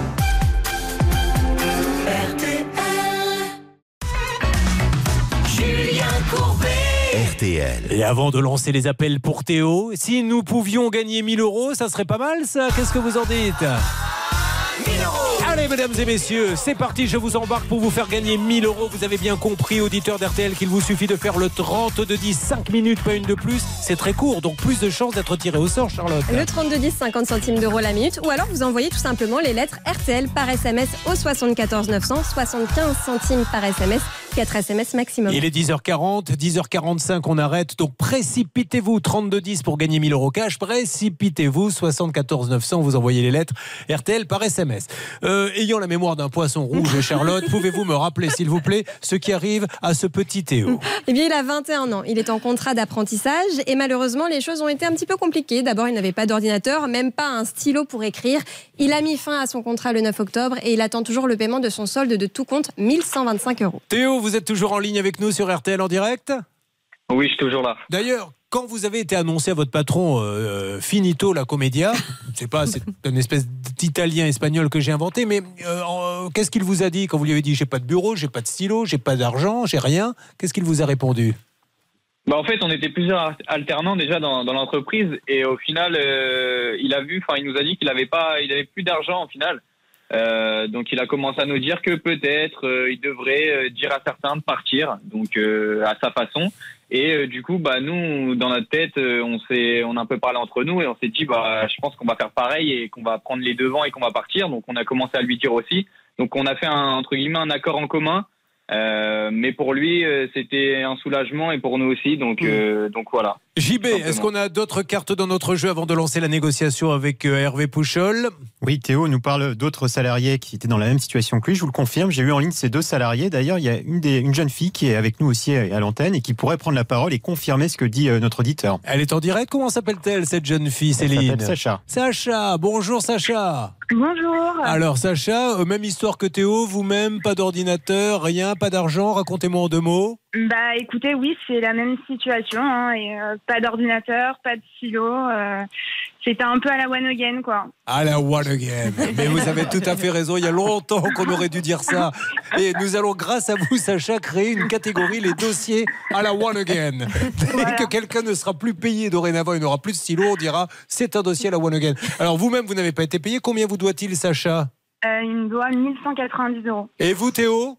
[SPEAKER 7] Julien Courbet.
[SPEAKER 1] RTL.
[SPEAKER 2] Et avant de lancer les appels pour Théo, si nous pouvions gagner 1 000 €, ça serait pas mal ça? Qu'est-ce que vous en dites? 1 000 €. Allez! Allez, mesdames et messieurs, c'est parti, je vous embarque pour vous faire gagner 1000 €. Vous avez bien compris, auditeurs d'RTL, qu'il vous suffit de faire le 32-10, 5 minutes, pas une de plus. C'est très court, donc plus de chances d'être tiré au sort, Charlotte.
[SPEAKER 12] Le 32-10, 50 centimes d'euros la minute. Ou alors vous envoyez tout simplement les lettres RTL par SMS au 74 900, 75 centimes par SMS, 4 SMS maximum.
[SPEAKER 2] Il est 10h40, 10h45, on arrête. Donc précipitez-vous, 32-10 pour gagner 1000 € cash. Précipitez-vous, 74 900, vous envoyez les lettres RTL par SMS. Ayant la mémoire d'un poisson rouge, Charlotte, pouvez-vous me rappeler, s'il vous plaît, ce qui arrive à ce petit Théo?
[SPEAKER 12] Eh bien, il a 21 ans. Il est en contrat d'apprentissage et malheureusement, les choses ont été un petit peu compliquées. D'abord, il n'avait pas d'ordinateur, même pas un stylo pour écrire. Il a mis fin à son contrat le 9 octobre et il attend toujours le paiement de son solde de tout compte, 1125 €.
[SPEAKER 2] Théo, vous êtes toujours en ligne avec nous sur RTL en direct?
[SPEAKER 17] Oui, je suis toujours là.
[SPEAKER 2] D'ailleurs, quand vous avez été annoncé à votre patron Finito la Commedia, je sais pas, c'est une espèce d'italien espagnol que j'ai inventé, mais qu'est-ce qu'il vous a dit quand vous lui avez dit j'ai pas de bureau, j'ai pas de stylo, j'ai pas d'argent, j'ai rien? Qu'est-ce qu'il vous a répondu?
[SPEAKER 17] En fait, on était plusieurs alternants déjà dans l'entreprise et au final, il nous a dit qu'il avait plus d'argent au final. Donc il a commencé à nous dire que peut-être il devrait dire à certains de partir, donc à sa façon. Et du coup, nous, dans notre tête, on a un peu parlé entre nous et on s'est dit, je pense qu'on va faire pareil et qu'on va prendre les devants et qu'on va partir. Donc on a commencé à lui dire aussi. Donc on a fait entre guillemets un accord en commun. Mais pour lui, c'était un soulagement et pour nous aussi. Donc voilà.
[SPEAKER 2] JB, est-ce qu'on a d'autres cartes dans notre jeu avant de lancer la négociation avec Hervé Pouchol?
[SPEAKER 9] Oui, Théo nous parle d'autres salariés qui étaient dans la même situation que lui. Je vous le confirme, j'ai eu en ligne ces deux salariés. D'ailleurs, il y a une jeune fille qui est avec nous aussi à l'antenne et qui pourrait prendre la parole et confirmer ce que dit notre auditeur.
[SPEAKER 2] Elle est en direct. Comment s'appelle-t-elle, cette jeune fille, Céline?
[SPEAKER 9] Elle s'appelle Sacha.
[SPEAKER 2] Sacha, bonjour Sacha.
[SPEAKER 18] Bonjour.
[SPEAKER 2] Alors Sacha, même histoire que Théo, vous-même, pas d'ordinateur, rien, pas d'argent, racontez-moi en 2 mots.
[SPEAKER 18] Écoutez, oui, c'est la même situation, et pas d'ordinateur, pas de stylo, c'était un peu à la one again, quoi.
[SPEAKER 2] À la one again. Mais vous avez tout à fait raison, il y a longtemps qu'on aurait dû dire ça. Et nous allons, grâce à vous, Sacha, créer une catégorie, les dossiers à la one again. Dès que quelqu'un ne sera plus payé dorénavant, il n'aura plus de stylo, on dira c'est un dossier à la one again. Alors vous-même, vous n'avez pas été payé, combien vous doit-il, Sacha?
[SPEAKER 18] Il me doit 1190 €.
[SPEAKER 2] Et vous, Théo?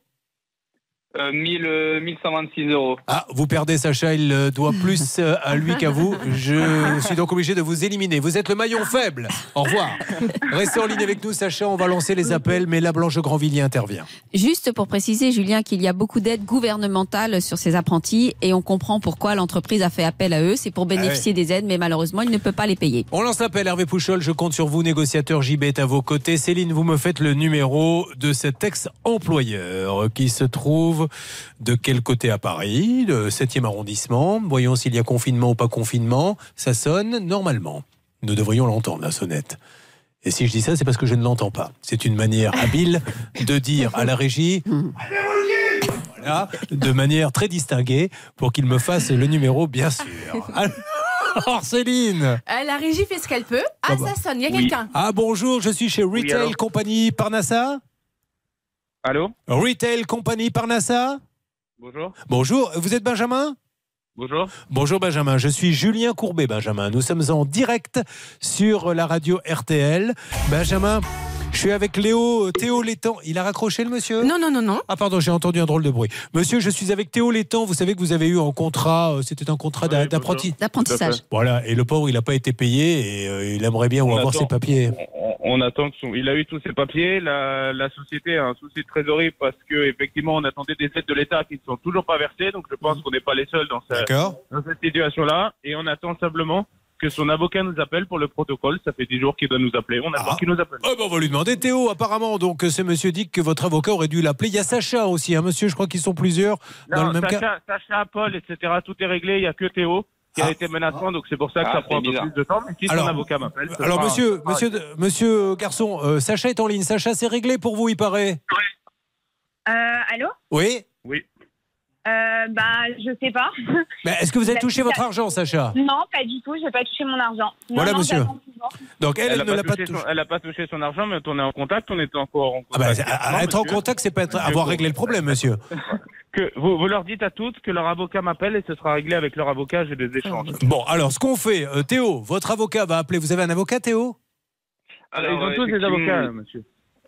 [SPEAKER 17] 1126 €.
[SPEAKER 2] Ah, vous perdez Sacha, il doit plus à lui qu'à vous. Je suis donc obligé de vous éliminer. Vous êtes le maillon faible. Au revoir. Restez en ligne avec nous, Sacha. On va lancer les appels, mais là, Blanche Grandvilliers intervient.
[SPEAKER 5] Juste pour préciser, Julien, qu'il y a beaucoup d'aides gouvernementales sur ces apprentis et on comprend pourquoi l'entreprise a fait appel à eux. C'est pour bénéficier des aides, mais malheureusement, il ne peut pas les payer.
[SPEAKER 2] On lance l'appel. Hervé Pouchol, je compte sur vous, négociateur. JB est à vos côtés. Céline, vous me faites le numéro de cet ex-employeur qui se trouve de quel côté à Paris? Le 7e arrondissement. Voyons s'il y a confinement ou pas confinement. Ça sonne normalement. Nous devrions l'entendre, la sonnette. Et si je dis ça, c'est parce que je ne l'entends pas. C'est une manière habile de dire à la régie, voilà, de manière très distinguée, pour qu'il me fasse le numéro, bien sûr. Alors, Céline.
[SPEAKER 8] La régie fait ce qu'elle peut. Ah, ça sonne, il y a quelqu'un.
[SPEAKER 2] Ah, bonjour, je suis chez Retail Company Parnassa.
[SPEAKER 19] Allô?
[SPEAKER 2] Retail Company Parnassa.
[SPEAKER 19] Bonjour.
[SPEAKER 2] Bonjour, vous êtes Benjamin?
[SPEAKER 19] Bonjour.
[SPEAKER 2] Bonjour Benjamin, je suis Julien Courbet, Benjamin. Nous sommes en direct sur la radio RTL. Benjamin, je suis avec Théo Létang. Il a raccroché, le monsieur?
[SPEAKER 8] Non.
[SPEAKER 2] Ah pardon, j'ai entendu un drôle de bruit. Monsieur, je suis avec Théo Létang. Vous savez que vous avez eu un contrat, c'était un contrat
[SPEAKER 5] d'apprentissage.
[SPEAKER 2] Voilà, et le pauvre, il n'a pas été payé et il aimerait bien avoir ses papiers.
[SPEAKER 19] On attend il a eu tous ses papiers. La société a un souci de trésorerie parce que effectivement, on attendait des aides de l'État qui ne sont toujours pas versées. Donc je pense qu'on n'est pas les seuls dans cette situation-là. Et on attend simplement que son avocat nous appelle pour le protocole. Ça fait 10 jours qu'il doit nous appeler. On attend qu'il nous appelle.
[SPEAKER 2] On va lui demander. Théo, apparemment, donc ce monsieur dit que votre avocat aurait dû l'appeler. Il y a Sacha aussi, monsieur, je crois qu'ils sont plusieurs dans le même cas.
[SPEAKER 19] Sacha, Paul, etc. Tout est réglé. Il n'y a que Théo qui a été menaçant, donc c'est pour ça que ça prend un peu plus de temps. Mais si son avocat m'appelle.
[SPEAKER 2] Alors, monsieur garçon, Sacha est en ligne. Sacha, c'est réglé pour vous, il paraît.
[SPEAKER 18] Allô?
[SPEAKER 2] Oui.
[SPEAKER 18] Je sais pas.
[SPEAKER 2] Mais est-ce que vous avez touché votre argent, Sacha?
[SPEAKER 18] Non, pas du tout, j'ai pas touché mon argent.
[SPEAKER 2] Voilà, monsieur. Donc elle ne l'a pas touché.
[SPEAKER 19] Elle n'a pas touché son argent, mais on est en contact, on était encore en contact.
[SPEAKER 2] Être en contact, c'est pas avoir réglé le problème, monsieur.
[SPEAKER 19] Que vous leur dites à toutes que leur avocat m'appelle et ce sera réglé avec leur avocat, j'ai des échanges.
[SPEAKER 2] Bon, alors ce qu'on fait, Théo, votre avocat va appeler. Vous avez un avocat, Théo?
[SPEAKER 19] Ils ont tous des avocats, monsieur.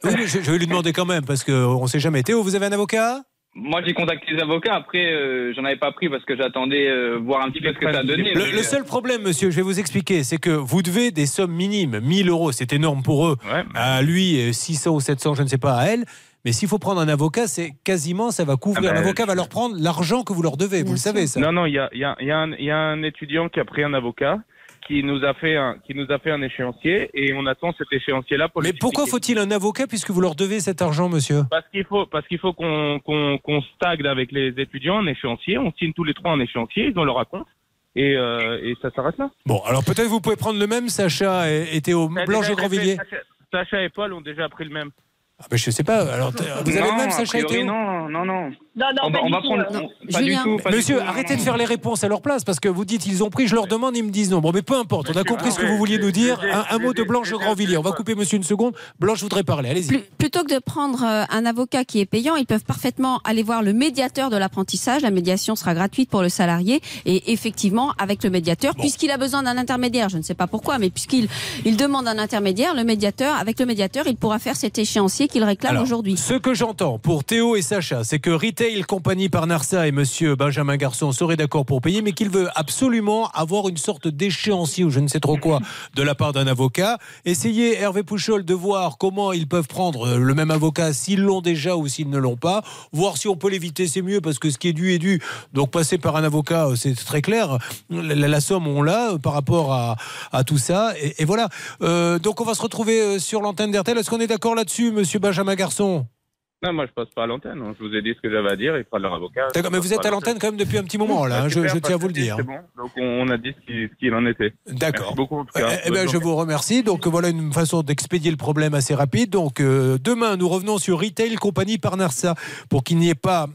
[SPEAKER 2] Oui, mais je vais lui demander quand même, parce qu'on ne sait jamais. Théo, vous avez un avocat ?
[SPEAKER 17] Moi, j'ai contacté les avocats. Après, j'en avais pas pris parce que j'attendais voir un petit peu ce que ça donnait.
[SPEAKER 2] Le seul problème, monsieur, je vais vous expliquer, c'est que vous devez des sommes minimes. 1 000 €, c'est énorme pour eux.
[SPEAKER 19] Ouais.
[SPEAKER 2] À lui, 600 ou 700, je ne sais pas, à elle. Mais s'il faut prendre un avocat, c'est quasiment, ça va couvrir. L'avocat va leur prendre l'argent que vous leur devez. Vous le savez, ça.
[SPEAKER 19] Non, il y a un étudiant qui a pris un avocat qui nous a fait un échéancier et on attend cet échéancier-là pour.
[SPEAKER 2] Mais pourquoi faut-il un avocat puisque vous leur devez cet argent, monsieur ?
[SPEAKER 19] Parce qu'il faut qu'on stagne avec les étudiants en échéancier. On signe tous les 3 en échéancier. Ils ont leur acompte. Et ça s'arrête là.
[SPEAKER 2] Bon, alors peut-être vous pouvez prendre le même, Sacha et Théo. Blanche de Grandvilliers.
[SPEAKER 19] Sacha et Paul ont déjà pris le même.
[SPEAKER 2] Ah ben je sais pas. Alors vous avez le même, Sacha et Théo ?
[SPEAKER 17] Non.
[SPEAKER 18] Non,
[SPEAKER 17] on va prendre. Pas du tout.
[SPEAKER 2] Monsieur, arrêtez de faire les réponses à leur place parce que vous dites ils ont pris, je leur demande, ils me disent non. Bon, mais peu importe. On a compris ce que vous vouliez nous dire. Un mot de Blanche de Grandvilliers. On va couper monsieur une seconde. Blanche voudrait parler. Allez-y.
[SPEAKER 5] Plutôt que de prendre un avocat qui est payant, ils peuvent parfaitement aller voir le médiateur de l'apprentissage. La médiation sera gratuite pour le salarié et effectivement avec le médiateur, puisqu'il a besoin d'un intermédiaire. Je ne sais pas pourquoi, mais puisqu'il demande un intermédiaire, avec le médiateur, il pourra faire cet échéancier qu'il réclame aujourd'hui.
[SPEAKER 2] Ce que j'entends pour Théo et Sacha, c'est que Retail Compagnie par Narsa et monsieur Benjamin Garçon seraient d'accord pour payer, mais qu'il veut absolument avoir une sorte d'échéancier ou je ne sais trop quoi de la part d'un avocat. Essayez, Hervé Pouchol, de voir comment ils peuvent prendre le même avocat s'ils l'ont déjà ou s'ils ne l'ont pas. Voir si on peut l'éviter, c'est mieux parce que ce qui est dû est dû. Donc passer par un avocat, c'est très clair. La somme, on l'a par rapport à tout ça. Et voilà. Donc on va se retrouver sur l'antenne d'RTL. Est-ce qu'on est d'accord là-dessus, monsieur Benjamin Garçon ?
[SPEAKER 19] Non, moi je passe pas à l'antenne. Je vous ai dit ce que j'avais à dire. Il fera leur avocat.
[SPEAKER 2] D'accord, mais vous êtes à l'antenne quand même depuis un petit moment là. Je tiens à vous le dire.
[SPEAKER 19] C'est bon. Donc on a dit ce qu'il en était.
[SPEAKER 2] D'accord.
[SPEAKER 19] Merci beaucoup. En tout cas.
[SPEAKER 2] Je vous remercie. Donc voilà une façon d'expédier le problème assez rapide. Donc demain nous revenons sur Retail Compagnie par Narsa pour qu'il n'y ait pas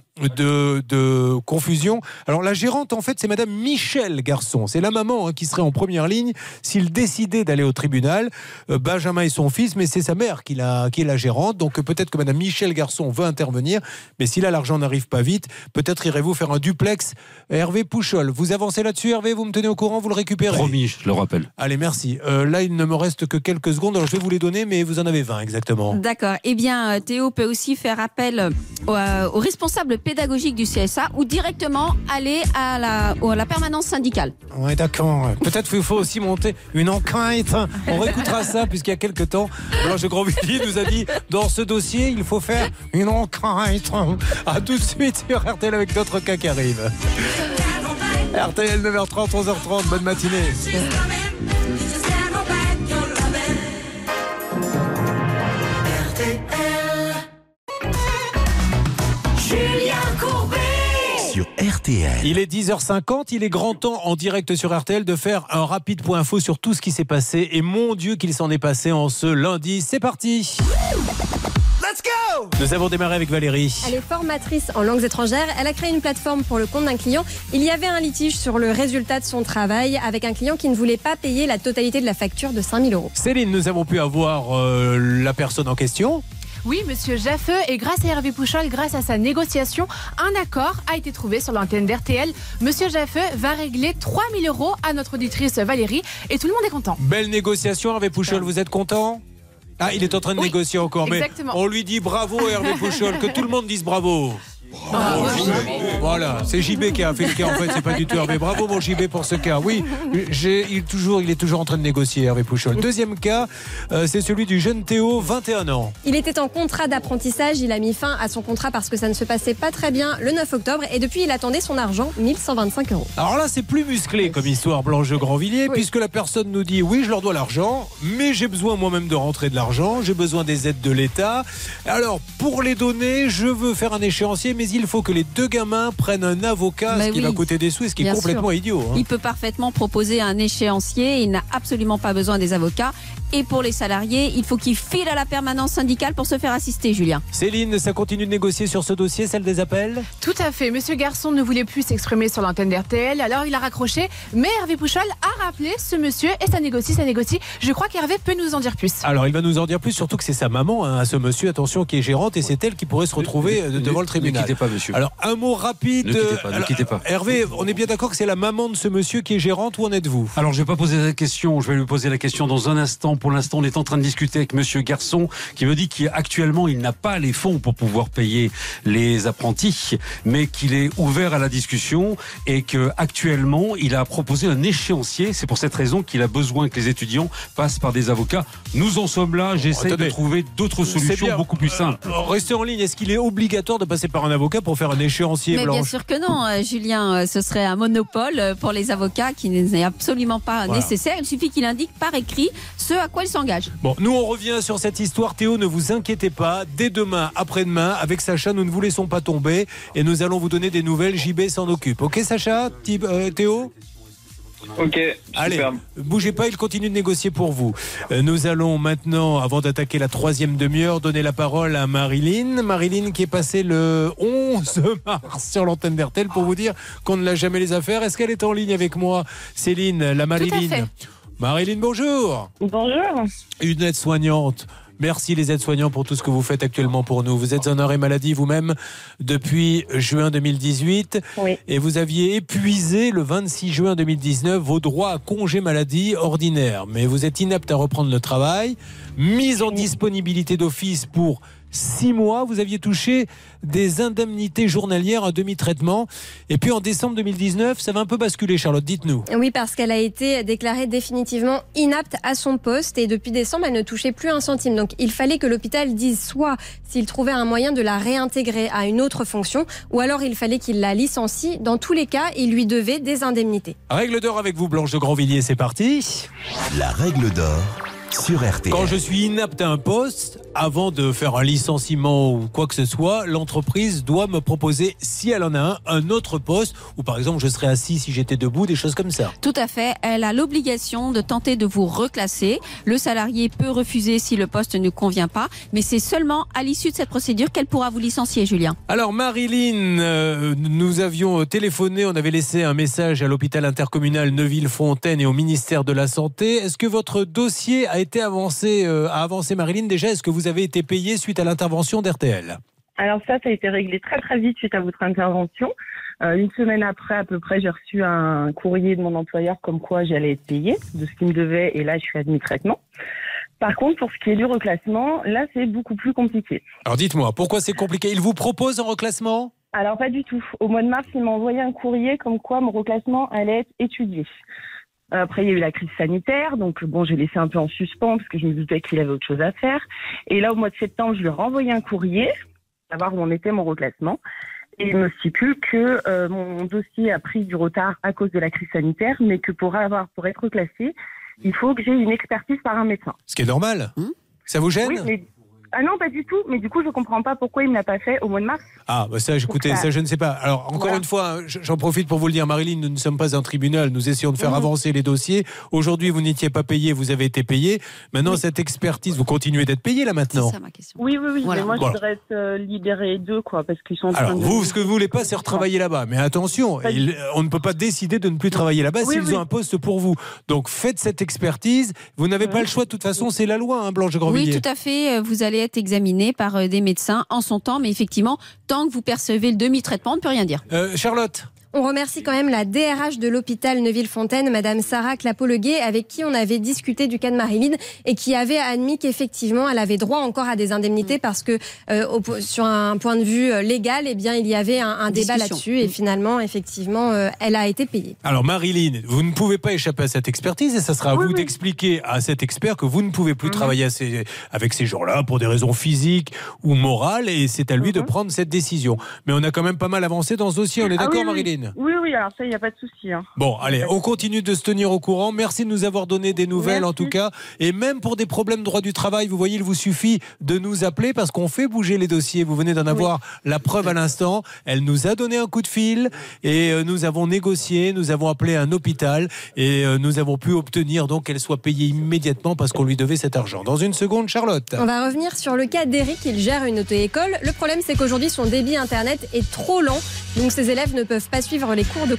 [SPEAKER 2] de confusion. Alors la gérante en fait c'est madame Michel Garçon, c'est la maman qui serait en première ligne s'il décidait d'aller au tribunal. Benjamin est son fils mais c'est sa mère qui est la gérante, donc peut-être que madame Michel Garçon veut intervenir, mais si là l'argent n'arrive pas vite, peut-être irez-vous faire un duplex. Hervé Pouchol, vous avancez là-dessus Hervé, vous me tenez au courant, vous le récupérez.
[SPEAKER 11] Promis, je le rappelle.
[SPEAKER 2] Allez, merci. Là il ne me reste que quelques secondes, alors je vais vous les donner mais vous en avez 20 exactement.
[SPEAKER 5] D'accord, eh bien Théo peut aussi faire appel au responsable pédagogique du CSA ou directement aller à la permanence syndicale.
[SPEAKER 2] Oui, d'accord. Peut-être qu'il faut aussi monter une enquête. On réécoutera ça puisqu'il y a quelques temps, Blanche de Grandvilliers nous a dit dans ce dossier, il faut faire une enquête. À tout de suite sur RTL avec d'autres cas qui arrivent. RTL 9h30, 11h30, bonne matinée.
[SPEAKER 1] Sur RTL.
[SPEAKER 2] Il est 10h50, il est grand temps en direct sur RTL de faire un rapide point info sur tout ce qui s'est passé. Et mon Dieu qu'il s'en est passé en ce lundi. C'est parti. Let's go. Nous avons démarré avec Valérie.
[SPEAKER 12] Elle est formatrice en langues étrangères. Elle a créé une plateforme pour le compte d'un client. Il y avait un litige sur le résultat de son travail avec un client qui ne voulait pas payer la totalité de la facture de 5 000 €.
[SPEAKER 2] Céline, nous avons pu avoir la personne en question.
[SPEAKER 8] Oui, monsieur Jaffeux, et grâce à Hervé Pouchol, grâce à sa négociation, un accord a été trouvé sur l'antenne d'RTL. Monsieur Jaffeux va régler 3 000 € à notre auditrice Valérie et tout le monde est content.
[SPEAKER 2] Belle négociation, Hervé Pouchol, vous êtes content ? Ah, il est en train de négocier encore,
[SPEAKER 8] exactement.
[SPEAKER 2] Mais on lui dit bravo Hervé Pouchol, que tout le monde dise bravo. Voilà, c'est JB qui a fait le cas en fait, c'est pas du tout Hervé. Bravo mon JB pour ce cas. Oui, il est toujours en train de négocier Hervé Pouchol. Deuxième cas, c'est celui du jeune Théo, 21 ans.
[SPEAKER 12] Il était en contrat d'apprentissage, il a mis fin à son contrat parce que ça ne se passait pas très bien le 9 octobre et depuis il attendait son argent, 1 125 €.
[SPEAKER 2] Alors là c'est plus musclé comme histoire, Blanche de Grandvilliers, puisque la personne nous dit oui je leur dois l'argent, mais j'ai besoin moi-même de rentrer de l'argent, j'ai besoin des aides de l'État. Alors pour les donner, je veux faire un échéancier, mais il faut que les deux gamins prennent un avocat, ce qui va coûter des sous et ce qui est complètement idiot.
[SPEAKER 5] Il peut parfaitement proposer un échéancier, il n'a absolument pas besoin des avocats. Et pour les salariés, il faut qu'ils filent à la permanence syndicale pour se faire assister, Julien.
[SPEAKER 2] Céline, ça continue de négocier sur ce dossier, celle des appels ?
[SPEAKER 8] Tout à fait. Monsieur Garçon ne voulait plus s'exprimer sur l'antenne d'RTL, alors il a raccroché. Mais Hervé Pouchol a rappelé ce monsieur et ça négocie. Je crois qu'Hervé peut nous en dire plus.
[SPEAKER 2] Alors il va nous en dire plus, surtout que c'est sa maman, à ce monsieur, attention, qui est gérante et c'est elle qui pourrait se retrouver devant le tribunal.
[SPEAKER 11] quittez pas, monsieur.
[SPEAKER 2] Alors, un mot rapide.
[SPEAKER 11] Ne quittez pas.
[SPEAKER 2] Hervé, on est bien d'accord que c'est la maman de ce monsieur qui est gérante. Où en êtes-vous?
[SPEAKER 11] Alors, je vais pas poser la question. Je vais lui poser la question dans un instant. Pour l'instant, on est en train de discuter avec monsieur Garçon, qui me dit qu'actuellement, il n'a pas les fonds pour pouvoir payer les apprentis, mais qu'il est ouvert à la discussion et qu'actuellement, il a proposé un échéancier. C'est pour cette raison qu'il a besoin que les étudiants passent par des avocats. Nous en sommes là. J'essaie de trouver d'autres solutions beaucoup plus simples.
[SPEAKER 2] Restez en ligne. Est-ce qu'il est obligatoire de passer par un avocat pour faire un échéancier,
[SPEAKER 5] Mais
[SPEAKER 2] Blanche?
[SPEAKER 5] bien sûr que non, Julien. Ce serait un monopole pour les avocats qui n'est absolument pas nécessaire. Il suffit qu'il indique par écrit ce à quoi il s'engage.
[SPEAKER 2] Bon, nous on revient sur cette histoire. Théo, ne vous inquiétez pas. Dès demain, après-demain, avec Sacha, nous ne vous laissons pas tomber et nous allons vous donner des nouvelles. JB s'en occupe. Ok, Sacha, Théo?
[SPEAKER 17] Ok,
[SPEAKER 2] allez,
[SPEAKER 17] superbe.
[SPEAKER 2] bougez pas, il continue de négocier pour vous. Nous allons maintenant, avant d'attaquer la troisième demi-heure, donner la parole à Marilyn. Marilyn qui est passée le 11 mars sur l'antenne d'RTL pour vous dire qu'on ne l'a jamais les affaires. Est-ce qu'elle est en ligne avec moi, Céline, la Marilyn? Marilyn, bonjour.
[SPEAKER 18] Bonjour.
[SPEAKER 2] Une aide-soignante. Merci les aides-soignants pour tout ce que vous faites actuellement pour nous. Vous êtes en arrêt maladie vous-même depuis juin 2018 et vous aviez épuisé le 26 juin 2019 vos droits à congé maladie ordinaire. Mais vous êtes inapte à reprendre le travail, mise en disponibilité d'office pour 6 mois, vous aviez touché des indemnités journalières à demi-traitement. Et puis en décembre 2019, ça va un peu basculer, Charlotte, dites-nous.
[SPEAKER 12] Oui, parce qu'elle a été déclarée définitivement inapte à son poste et depuis décembre, elle ne touchait plus un centime. Donc il fallait que l'hôpital dise soit s'il trouvait un moyen de la réintégrer à une autre fonction, ou alors il fallait qu'il la licencie. Dans tous les cas, il lui devait des indemnités.
[SPEAKER 2] Règle d'or avec vous, Blanche de Grandvilliers, c'est parti.
[SPEAKER 1] La règle d'or sur RTL.
[SPEAKER 2] Quand je suis inapte à un poste, avant de faire un licenciement ou quoi que ce soit, l'entreprise doit me proposer, si elle en a un autre poste, ou par exemple je serais assis si j'étais debout, des choses comme ça.
[SPEAKER 5] Tout à fait. Elle a l'obligation de tenter de vous reclasser. Le salarié peut refuser si le poste ne convient pas, mais c'est seulement à l'issue de cette procédure qu'elle pourra vous licencier, Julien.
[SPEAKER 2] Alors Marilyn, nous avions téléphoné, on avait laissé un message à l'hôpital intercommunal Neuville-Fontaine et au ministère de la Santé. Est-ce que votre dossier a été avancé, Marilyn, déjà? Est-ce que vous avez été payé suite à l'intervention d'RTL?
[SPEAKER 18] Alors ça a été réglé très très vite suite à votre intervention. Une semaine après, à peu près, j'ai reçu un courrier de mon employeur comme quoi j'allais être payée de ce qu'il me devait et là je suis admis traitement. Par contre, pour ce qui est du reclassement, là c'est beaucoup plus compliqué.
[SPEAKER 2] Alors dites-moi, pourquoi c'est compliqué? Il vous propose un reclassement?
[SPEAKER 18] Alors pas du tout. Au mois de mars, il m'a envoyé un courrier comme quoi mon reclassement allait être étudié. Après, il y a eu la crise sanitaire, donc bon, j'ai laissé un peu en suspens parce que je me doutais qu'il avait autre chose à faire. Et là, au mois de septembre, je lui ai renvoyé un courrier, savoir où en était mon reclassement. Et il me stipule que mon dossier a pris du retard à cause de la crise sanitaire, mais que pour être reclassé, il faut que j'ai une expertise par un médecin.
[SPEAKER 2] Ce qui est normal. Ça vous gêne?
[SPEAKER 18] Oui, mais... Ah non, pas du tout. Mais du coup, je comprends pas pourquoi il me l'a pas fait au mois de mars.
[SPEAKER 2] Ah, bah ça, écoutez, ça, je ne sais pas. Alors, encore une fois, j'en profite pour vous le dire, Marilyn, nous ne sommes pas un tribunal. Nous essayons de faire avancer les dossiers. Aujourd'hui, vous n'étiez pas payé, vous avez été payé. Maintenant, cette expertise, vous continuez d'être payé là maintenant?
[SPEAKER 5] C'est ça ma question.
[SPEAKER 18] Oui.
[SPEAKER 5] Voilà.
[SPEAKER 18] Mais moi, je voudrais être libérée d'eux, quoi, parce qu'ils sont en train
[SPEAKER 2] Alors, vous, ce que vous voulez pas, c'est retravailler là-bas. Mais attention, on ne peut pas décider de ne plus travailler là-bas s'ils ont un poste pour vous. Donc, faites cette expertise. Vous n'avez pas le choix. De toute façon, c'est la loi, hein, Blanche de Grandvilliers.
[SPEAKER 5] Oui, tout à fait. Vous allez être examiné par des médecins en son temps, mais effectivement, tant que vous percevez le demi-traitement, on ne peut rien dire.
[SPEAKER 2] Charlotte?
[SPEAKER 12] On remercie quand même la DRH de l'hôpital Neuville-Fontaine, Madame Sarah Clapeau-Leguet, avec qui on avait discuté du cas de Marilyn et qui avait admis qu'effectivement, elle avait droit encore à des indemnités parce que sur un point de vue légal, eh bien, il y avait un débat là-dessus et finalement, effectivement, elle a été payée.
[SPEAKER 2] Alors Marilyn, vous ne pouvez pas échapper à cette expertise et ça sera à vous d'expliquer à cet expert que vous ne pouvez plus travailler avec ces gens-là pour des raisons physiques ou morales et c'est à lui de prendre cette décision. Mais on a quand même pas mal avancé dans ce dossier, on est d'accord, Marilyn?
[SPEAKER 18] Oui, alors ça, il n'y a pas de souci. Hein.
[SPEAKER 2] Bon, allez, on continue de se tenir au courant. Merci de nous avoir donné des nouvelles, en tout cas. Et même pour des problèmes de droit du travail, vous voyez, il vous suffit de nous appeler parce qu'on fait bouger les dossiers. Vous venez d'en avoir la preuve à l'instant. Elle nous a donné un coup de fil et nous avons négocié, nous avons appelé un hôpital et nous avons pu obtenir donc qu'elle soit payée immédiatement parce qu'on lui devait cet argent. Dans une seconde, Charlotte.
[SPEAKER 12] On va revenir sur le cas d'Eric. Il gère une auto-école. Le problème, c'est qu'aujourd'hui, son débit Internet est trop lent. Donc, ses élèves ne peuvent pas suivre les cours de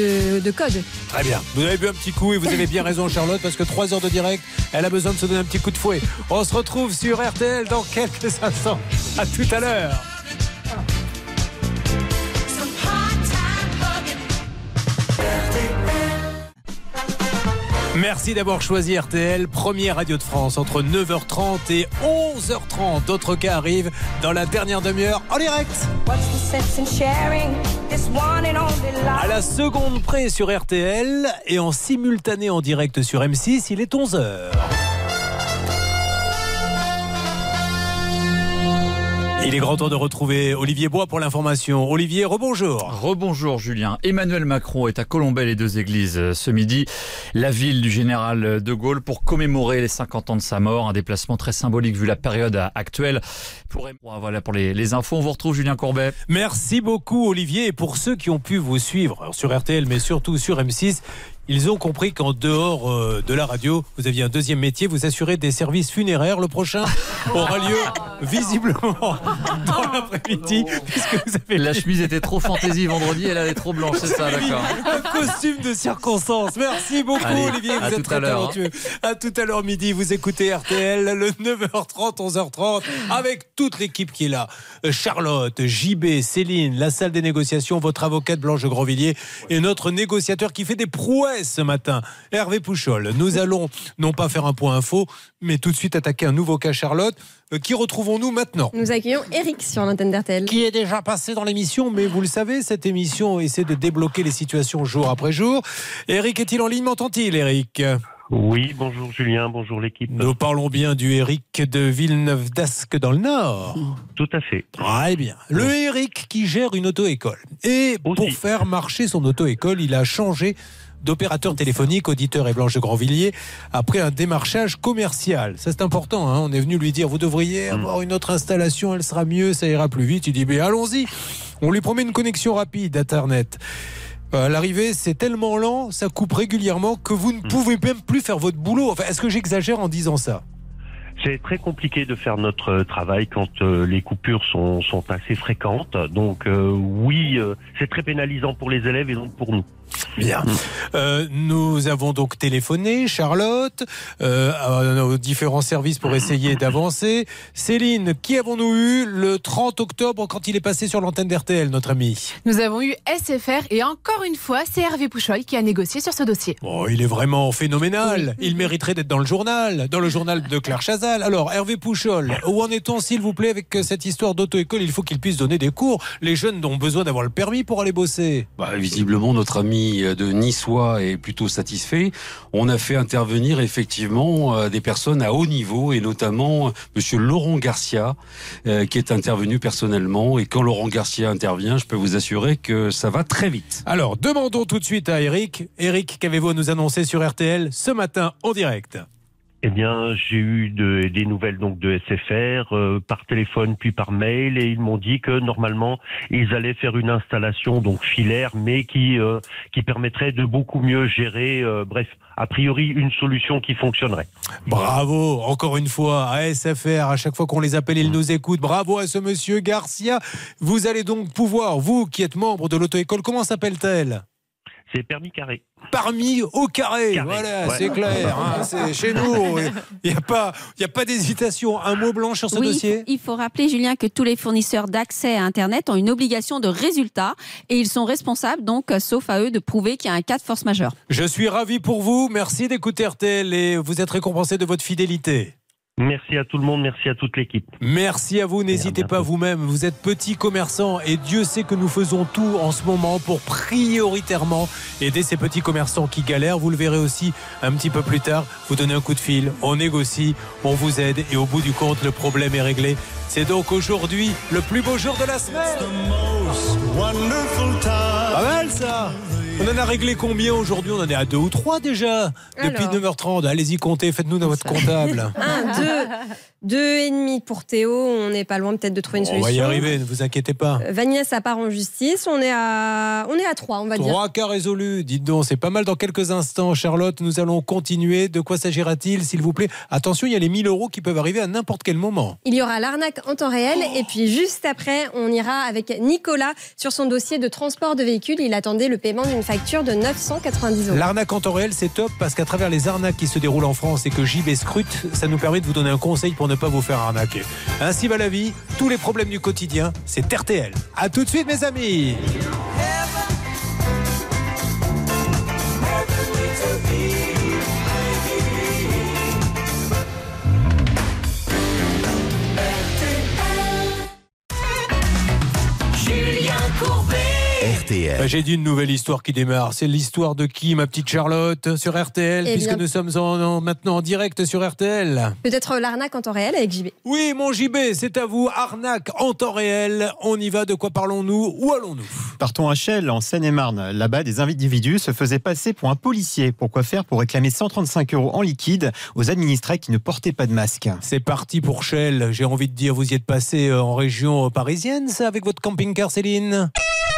[SPEAKER 12] code.
[SPEAKER 2] Très bien. Vous avez bu un petit coup et vous avez bien raison, Charlotte, parce que 3 heures de direct, elle a besoin de se donner un petit coup de fouet. On se retrouve sur RTL dans quelques instants. À tout à l'heure. Merci d'avoir choisi RTL, première radio de France, entre 9h30 et 11h30. D'autres cas arrivent dans la dernière demi-heure en direct. À la seconde près sur RTL et en simultané en direct sur M6, il est 11h. Il est grand temps de retrouver Olivier Bois pour l'information. Olivier, rebonjour.
[SPEAKER 15] Rebonjour Julien. Emmanuel Macron est à Colombey-les-Deux-Églises ce midi, la ville du général de Gaulle, pour commémorer les 50 ans de sa mort. Un déplacement très symbolique vu la période actuelle. Voilà pour les infos. On vous retrouve Julien Courbet.
[SPEAKER 2] Merci beaucoup Olivier. Et pour ceux qui ont pu vous suivre sur RTL mais surtout sur M6, ils ont compris qu'en dehors de la radio, vous aviez un deuxième métier, vous assurez des services funéraires. Le prochain aura lieu visiblement dans l'après-midi. Puisque vous avez
[SPEAKER 15] la chemise était trop fantaisie vendredi, elle est trop blanche, c'est ça, d'accord.
[SPEAKER 2] Un costume de circonstance. Merci beaucoup. Allez, Olivier, vous êtes très talentueux. À tout à l'heure midi, vous écoutez RTL, le 9h30, 11h30, avec toute l'équipe qui est là. Charlotte, JB, Céline, la salle des négociations, votre avocate Blanche Grandvilliers et notre négociateur qui fait des prouesses ce matin, Hervé Pouchol. Nous allons non pas faire un point info, mais tout de suite attaquer un nouveau cas, Charlotte. Qui retrouvons-nous maintenant?
[SPEAKER 12] Nous accueillons Eric sur l'antenne d'RTL.
[SPEAKER 2] Qui est déjà passé dans l'émission, mais vous le savez, cette émission essaie de débloquer les situations jour après jour. Eric est-il en ligne? M'entend-il, Eric?
[SPEAKER 20] Oui, bonjour Julien, bonjour l'équipe.
[SPEAKER 2] Nous parlons bien du Eric de Villeneuve-d'Ascq dans le Nord.
[SPEAKER 20] Tout à fait.
[SPEAKER 2] Très bien. Le Eric qui gère une auto-école. Et pour faire marcher son auto-école, il a changé d'opérateur téléphonique, Auditeur et Blanche de Grandvilliers, après un démarchage commercial. Ça c'est important, hein. On est venu lui dire, vous devriez avoir une autre installation, elle sera mieux, ça ira plus vite. Il dit, mais allons-y. On lui promet une connexion rapide d'Internet. À l'arrivée, c'est tellement lent, ça coupe régulièrement que vous ne pouvez même plus faire votre boulot. Enfin, est-ce que j'exagère en disant ça?
[SPEAKER 20] C'est très compliqué de faire notre travail quand les coupures sont assez fréquentes. Donc oui, c'est très pénalisant pour les élèves et donc pour nous.
[SPEAKER 2] Bien. Nous avons donc téléphoné, Charlotte, à nos différents services pour essayer d'avancer. Céline, qui avons-nous eu le 30 octobre quand il est passé sur l'antenne d'RTL, notre ami?
[SPEAKER 8] Nous avons eu SFR et encore une fois, c'est Hervé Pouchol qui a négocié sur ce dossier.
[SPEAKER 2] Oh, il est vraiment phénoménal. Il mériterait d'être dans le journal de Claire Chazal. Alors, Hervé Pouchol, où en est-on, s'il vous plaît, avec cette histoire d'auto-école? Il faut qu'il puisse donner des cours. Les jeunes ont besoin d'avoir le permis pour aller bosser.
[SPEAKER 11] Visiblement, notre ami de Niçois est plutôt satisfait. On a fait intervenir effectivement des personnes à haut niveau et notamment monsieur Laurent Garcia qui est intervenu personnellement. Et quand Laurent Garcia intervient, je peux vous assurer que ça va très vite.
[SPEAKER 2] Alors, demandons tout de suite à Eric. Eric, qu'avez-vous à nous annoncer sur RTL ce matin en direct?
[SPEAKER 20] Eh bien, j'ai eu des nouvelles donc de SFR par téléphone puis par mail et ils m'ont dit que normalement ils allaient faire une installation donc filaire mais qui permettrait de beaucoup mieux gérer. Bref, a priori une solution qui fonctionnerait.
[SPEAKER 2] Bravo, encore une fois à SFR. À chaque fois qu'on les appelle, ils nous écoutent. Bravo à ce monsieur Garcia. Vous allez donc pouvoir, vous qui êtes membre de l'auto-école, comment s'appelle-t-elle?
[SPEAKER 20] C'est permis carré.
[SPEAKER 2] Permis au carré. Voilà, ouais. C'est clair. Hein, c'est chez nous. Il n'y a pas d'hésitation. Un mot blanc sur ce dossier.
[SPEAKER 5] Il faut rappeler, Julien, que tous les fournisseurs d'accès à Internet ont une obligation de résultat et ils sont responsables, donc, sauf à eux, de prouver qu'il y a un cas de force majeure.
[SPEAKER 2] Je suis ravi pour vous. Merci d'écouter RTL et vous êtes récompensé de votre fidélité.
[SPEAKER 20] Merci à tout le monde, merci à toute l'équipe.
[SPEAKER 2] Merci à vous, n'hésitez pas vous-même, vous êtes petit commerçant et Dieu sait que nous faisons tout en ce moment pour prioritairement aider ces petits commerçants qui galèrent. Vous le verrez aussi un petit peu plus tard, vous donnez un coup de fil, on négocie, on vous aide et au bout du compte, le problème est réglé. C'est donc aujourd'hui le plus beau jour de la semaine. Pas mal ça. On en a réglé combien aujourd'hui? On en est à 2 ou 3 déjà. Depuis 9h30. Allez-y, comptez, faites-nous dans votre comptable.
[SPEAKER 12] 2,5 pour Théo. On n'est pas loin peut-être de trouver une solution.
[SPEAKER 2] On va y arriver, ne vous inquiétez pas.
[SPEAKER 12] Vanilla, ça part en justice. On est à 3, on va dire.
[SPEAKER 2] 3 cas résolus. Dites donc, c'est pas mal. Dans quelques instants, Charlotte, nous allons continuer. De quoi s'agira-t-il, s'il vous plaît? Attention, il y a les 1000 € qui peuvent arriver à n'importe quel moment.
[SPEAKER 12] Il y aura l'arnaque en temps réel. Et puis juste après, on ira avec Nicolas sur son dossier de transport de véhicules. Il attendait le paiement d'une facture de 990 €.
[SPEAKER 2] L'arnaque en temps réel, c'est top parce qu'à travers les arnaques qui se déroulent en France et que JB scrute, ça nous permet de vous donner un conseil pour ne pas vous faire arnaquer. Ainsi va la vie, tous les problèmes du quotidien, c'est RTL. A tout de suite, mes amis.
[SPEAKER 1] RTL.
[SPEAKER 2] J'ai dit une nouvelle histoire qui démarre. C'est l'histoire de qui, ma petite Charlotte, sur RTL, puisque nous sommes maintenant en direct sur RTL.
[SPEAKER 12] Peut-être l'arnaque en temps réel avec JB.
[SPEAKER 2] Oui, mon JB, c'est à vous. Arnaque en temps réel. On y va. De quoi parlons-nous? Où allons-nous?
[SPEAKER 9] Partons à Chelles, en Seine-et-Marne. Là-bas, des individus se faisaient passer pour un policier. Pourquoi faire? Pour réclamer 135 € en liquide aux administrés qui ne portaient pas de masque.
[SPEAKER 2] C'est parti pour Chelles. J'ai envie de dire, vous y êtes passé en région parisienne, ça, avec votre camping-car, Céline?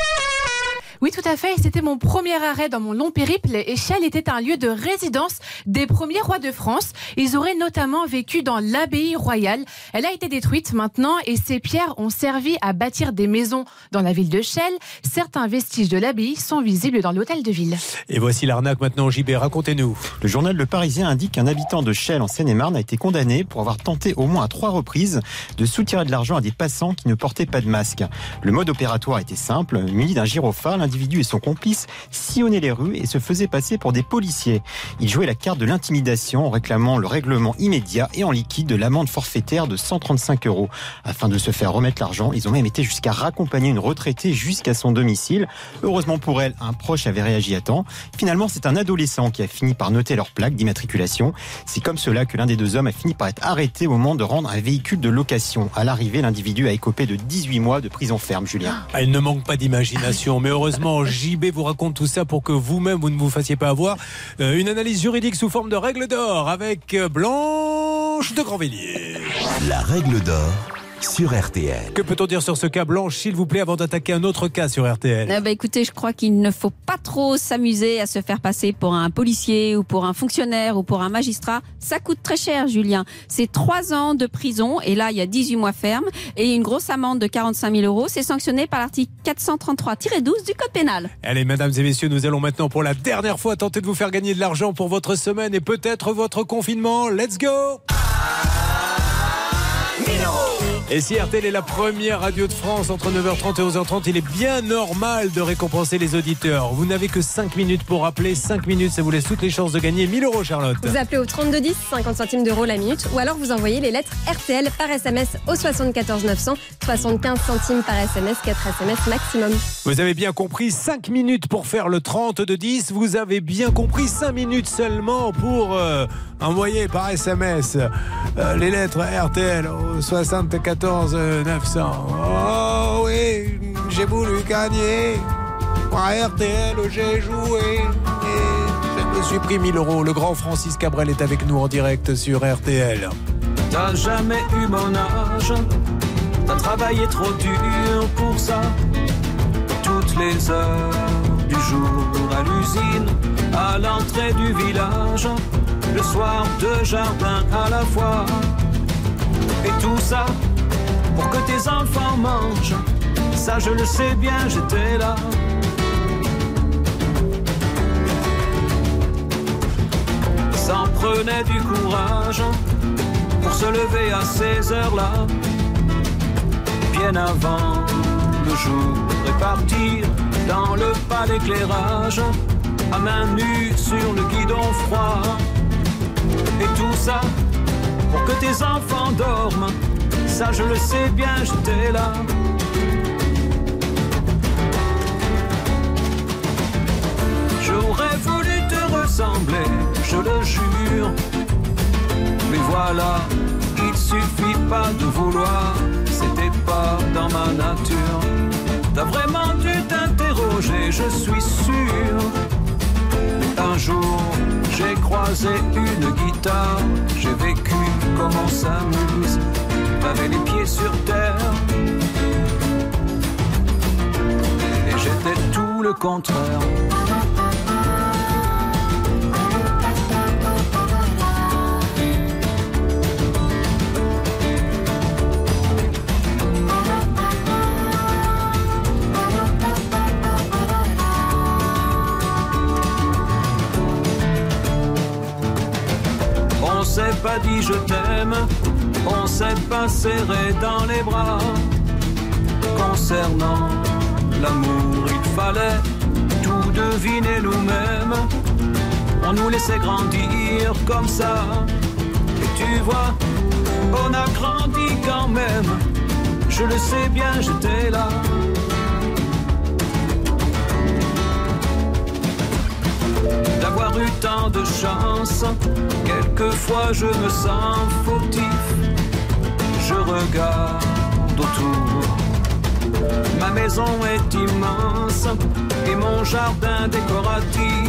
[SPEAKER 8] Oui, tout à fait. C'était mon premier arrêt dans mon long périple et Chelles était un lieu de résidence des premiers rois de France. Ils auraient notamment vécu dans l'abbaye royale. Elle a été détruite maintenant et ces pierres ont servi à bâtir des maisons dans la ville de Chelles. Certains vestiges de l'abbaye sont visibles dans l'hôtel de ville.
[SPEAKER 2] Et voici l'arnaque maintenant, JB. Racontez-nous.
[SPEAKER 9] Le journal Le Parisien indique qu'un habitant de Chelles, en Seine-et-Marne, a été condamné pour avoir tenté au moins à 3 reprises de soutirer de l'argent à des passants qui ne portaient pas de masque. Le mode opératoire était simple. Muni d'un gyrophare, l'individu et son complice sillonnaient les rues et se faisaient passer pour des policiers. Ils jouaient la carte de l'intimidation en réclamant le règlement immédiat et en liquide de l'amende forfaitaire de 135 €. Afin de se faire remettre l'argent, ils ont même été jusqu'à raccompagner une retraitée jusqu'à son domicile. Heureusement pour elle, un proche avait réagi à temps. Finalement, c'est un adolescent qui a fini par noter leur plaque d'immatriculation. C'est comme cela que l'un des deux hommes a fini par être arrêté au moment de rendre un véhicule de location. À l'arrivée, l'individu a écopé de 18 mois de prison ferme, Julien.
[SPEAKER 2] Il ne manque pas d'imagination, mais heureusement, JB vous raconte tout ça pour que vous-même, vous ne vous fassiez pas avoir. Une analyse juridique sous forme de règle d'or avec Blanche de Grandvilliers.
[SPEAKER 1] La règle d'or sur RTL.
[SPEAKER 2] Que peut-on dire sur ce cas, Blanche, s'il vous plaît, avant d'attaquer un autre cas sur RTL?
[SPEAKER 5] Écoutez, je crois qu'il ne faut pas trop s'amuser à se faire passer pour un policier ou pour un fonctionnaire ou pour un magistrat. Ça coûte très cher, Julien. C'est 3 ans de prison et là, il y a 18 mois ferme et une grosse amende de 45 000 €. C'est sanctionné par l'article 433-12 du Code pénal.
[SPEAKER 2] Allez, mesdames et messieurs, nous allons maintenant pour la dernière fois tenter de vous faire gagner de l'argent pour votre semaine et peut-être votre confinement. Let's go! Et si RTL est la première radio de France entre 9h30 et 11h30, il est bien normal de récompenser les auditeurs. Vous n'avez que 5 minutes pour appeler. 5 minutes, ça vous laisse toutes les chances de gagner 1 000 €, Charlotte.
[SPEAKER 12] Vous appelez au 3210, 50 centimes d'euros la minute, ou alors vous envoyez les lettres RTL par SMS au 74 900, 75 centimes par SMS, 4 SMS maximum.
[SPEAKER 2] Vous avez bien compris, 5 minutes pour faire le 3210. Vous avez bien compris, 5 minutes seulement pour envoyer par SMS les lettres RTL au 74 900. Oh oui, j'ai voulu gagner. Par RTL, j'ai joué et je me suis pris 1 000 €. Le grand Francis Cabrel est avec nous en direct sur RTL.
[SPEAKER 14] T'as jamais eu mon âge, t'as travaillé trop dur pour ça. Toutes les heures du jour à l'usine, à l'entrée du village, le soir 2 jardins à la fois. Et tout ça pour que tes enfants mangent. Ça je le sais bien, j'étais là. Ça en prenait du courage pour se lever à ces heures-là, bien avant le jour, et partir dans le pas d'éclairage, à main nue sur le guidon froid. Et tout ça pour que tes enfants dorment. Ça je le sais bien, j'étais là. J'aurais voulu te ressembler, je le jure. Mais voilà, il suffit pas de vouloir. C'était pas dans ma nature. T'as vraiment dû t'interroger, je suis sûr. Un jour, j'ai croisé une guitare. J'ai vécu comme on s'amuse. T'avais les pieds sur terre et j'étais tout le contraire. On s'est pas dit je t'aime, on s'est pas serré dans les bras. Concernant l'amour, il fallait tout deviner nous-mêmes. On nous laissait grandir comme ça. Et tu vois, on a grandi quand même. Je le sais bien, j'étais là. tant de chance. Quelquefois je me sens fautif. Je regarde autour. Ma maison est immense et mon jardin décoratif.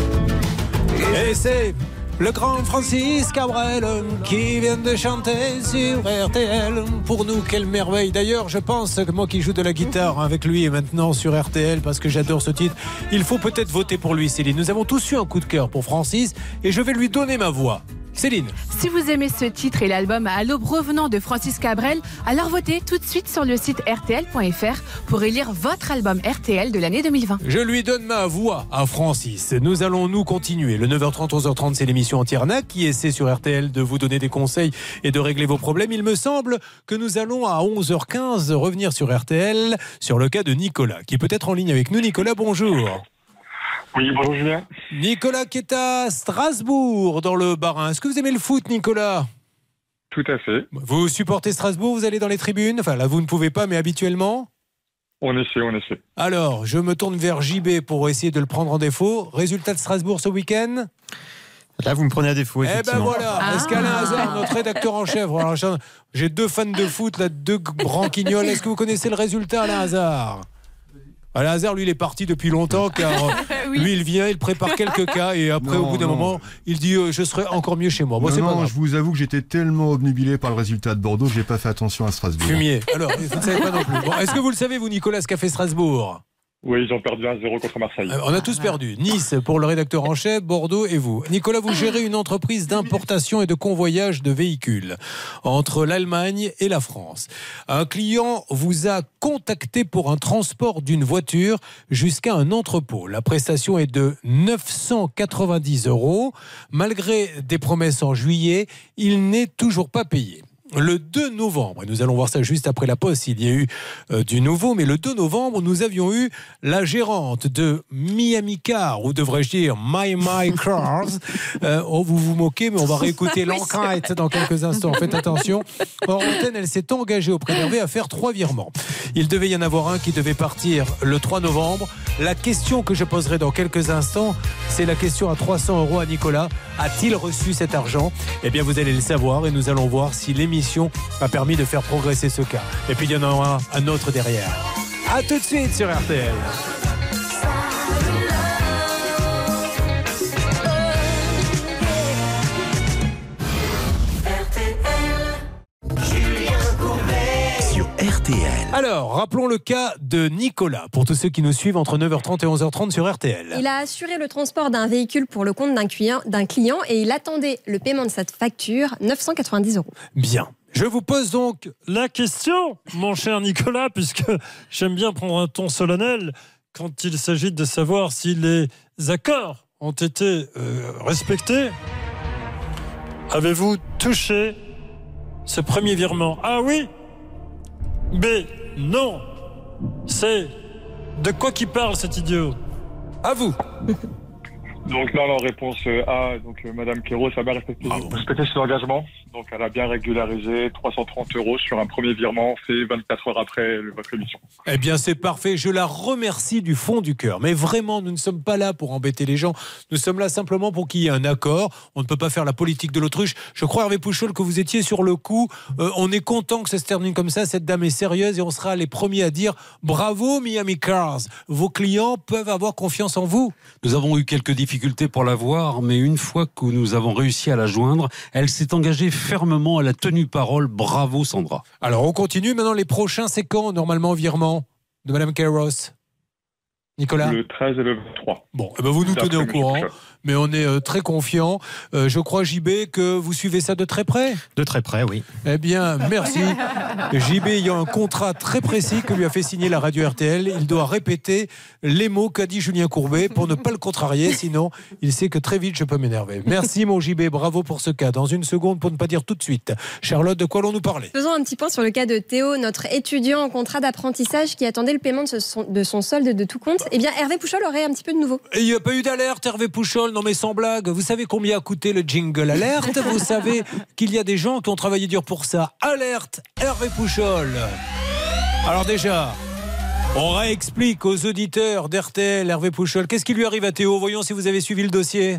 [SPEAKER 2] Et c'est le grand Francis Cabrel qui vient de chanter sur RTL. Pour nous, quelle merveille. D'ailleurs, je pense que moi qui joue de la guitare avec lui et maintenant sur RTL, parce que j'adore ce titre, il faut peut-être voter pour lui, Céline. Nous avons tous eu un coup de cœur pour Francis et je vais lui donner ma voix. Céline.
[SPEAKER 8] Si vous aimez ce titre et l'album À l'aube revenant de Francis Cabrel, alors votez tout de suite sur le site rtl.fr pour élire votre album RTL de l'année 2020.
[SPEAKER 2] Je lui donne ma voix à Francis. Nous allons nous continuer. Le 9h30, 11h30, c'est l'émission Anti-Arnaque qui essaie sur RTL de vous donner des conseils et de régler vos problèmes. Il me semble que nous allons à 11h15 revenir sur RTL sur le cas de Nicolas, qui est peut-être en ligne avec nous. Nicolas, bonjour.
[SPEAKER 21] Oui, bonjour Julien.
[SPEAKER 2] Nicolas qui est à Strasbourg, dans le Bas-Rhin. Est-ce que vous aimez le foot, Nicolas ?
[SPEAKER 21] Tout à fait.
[SPEAKER 2] Vous supportez Strasbourg, vous allez dans les tribunes ? Enfin, là, vous ne pouvez pas, mais habituellement ?
[SPEAKER 21] On essaie.
[SPEAKER 2] Alors, je me tourne vers JB pour essayer de le prendre en défaut. Résultat de Strasbourg ce week-end ?
[SPEAKER 9] Là, vous me prenez à défaut, effectivement.
[SPEAKER 2] Eh ben voilà, est-ce qu'Alain Hazard, notre rédacteur en chef, alors, j'ai 2 fans de foot, là, 2 branquignoles. Est-ce que vous connaissez le résultat, Alain Hazard ? Alain Hazard, lui, il est parti depuis longtemps car
[SPEAKER 3] Oui.
[SPEAKER 2] lui, il vient, il prépare quelques cas et après, au bout d'un moment, il dit je serai encore mieux chez moi. Bon, c'est pas grave.
[SPEAKER 22] Je vous avoue que j'étais tellement obnubilé par le résultat de Bordeaux que j'ai pas fait attention à Strasbourg.
[SPEAKER 2] Fumier. Alors, vous ne savez pas non plus. Bon, est-ce que vous le savez, vous, Nicolas, ce qu'a fait Strasbourg ?
[SPEAKER 21] Oui, ils ont perdu 1-0 contre Marseille.
[SPEAKER 2] On a tous perdu. Nice pour le rédacteur en chef, Bordeaux et vous. Nicolas, vous gérez une entreprise d'importation et de convoyage de véhicules entre l'Allemagne et la France. Un client vous a contacté pour un transport d'une voiture jusqu'à un entrepôt. La prestation est de 990 €. Malgré des promesses en juillet, il n'est toujours pas payé. Le 2 novembre, et nous allons voir ça juste après la poste, il y a eu du nouveau, mais le 2 novembre, nous avions eu la gérante de Miami Car, ou devrais-je dire My Cars. Vous vous moquez, mais on va réécouter l'enquête dans quelques instants. Faites attention. En antenne, elle s'est engagée auprès d'Hervé à faire 3 virements. Il devait y en avoir un qui devait partir le 3 novembre. La question que je poserai dans quelques instants, c'est la question à 300 € à Nicolas. A-t-il reçu cet argent ? Eh bien, vous allez le savoir et nous allons voir si l'émission a permis de faire progresser ce cas. Et puis, il y en aura un autre derrière. A tout de suite sur RTL.
[SPEAKER 1] RTL.
[SPEAKER 2] Alors, rappelons le cas de Nicolas, pour tous ceux qui nous suivent entre 9h30 et 11h30 sur RTL.
[SPEAKER 12] Il a assuré le transport d'un véhicule pour le compte d'un client et il attendait le paiement de cette facture, 990 €.
[SPEAKER 2] Bien.
[SPEAKER 23] Je vous pose donc la question, mon cher Nicolas, puisque j'aime bien prendre un ton solennel quand il s'agit de savoir si les accords ont été respectés. Avez-vous touché ce premier virement ? A, oui. B, non. C, de quoi qu'il parle cet idiot ? À vous.
[SPEAKER 21] Donc là, la réponse A, donc Madame Kéros a bien respecté ses engagements. Donc elle a bien régularisé 330 € sur un premier virement fait 24 heures après votre émission.
[SPEAKER 2] Eh bien, c'est parfait. Je la remercie du fond du cœur. Mais vraiment, nous ne sommes pas là pour embêter les gens. Nous sommes là simplement pour qu'il y ait un accord. On ne peut pas faire la politique de l'autruche. Je crois, Hervé Pouchol, que vous étiez sur le coup. On est content que ça se termine comme ça. Cette dame est sérieuse et on sera les premiers à dire bravo Miami Cars. Vos clients peuvent avoir confiance en vous.
[SPEAKER 11] Nous avons eu quelques difficultés pour la voir, mais une fois que nous avons réussi à la joindre, elle s'est engagée fermement à la tenue parole. Bravo Sandra.
[SPEAKER 2] Alors on continue. Maintenant, les prochains, c'est quand normalement virement de Madame Kéros ? Nicolas ?
[SPEAKER 21] Le 13 et le 23.
[SPEAKER 2] Bon, eh ben vous nous tenez au courant, mais on est très confiants. Je crois, JB, que vous suivez ça de très près ?
[SPEAKER 9] De très près, oui.
[SPEAKER 2] Eh bien, merci. JB ayant un contrat très précis que lui a fait signer la radio RTL, il doit répéter les mots qu'a dit Julien Courbet pour ne pas le contrarier, sinon il sait que très vite je peux m'énerver. Merci mon JB, bravo pour ce cas. Dans une seconde, pour ne pas dire tout de suite. Charlotte, de quoi allons-nous parler ?
[SPEAKER 12] Faisons un petit point sur le cas de Théo, notre étudiant en contrat d'apprentissage qui attendait le paiement de son solde de tout compte. Eh bien, Hervé Pouchol aurait un petit peu de nouveau.
[SPEAKER 2] Il n'y a pas eu d'alerte, Hervé Pouchol. Non mais sans blague, vous savez combien a coûté le jingle alerte ? Vous savez qu'il y a des gens qui ont travaillé dur pour ça. Alerte, Hervé Pouchol. Alors déjà, on réexplique aux auditeurs d'RTL, Hervé Pouchol, qu'est-ce qui lui arrive à Théo ? Voyons si vous avez suivi le dossier.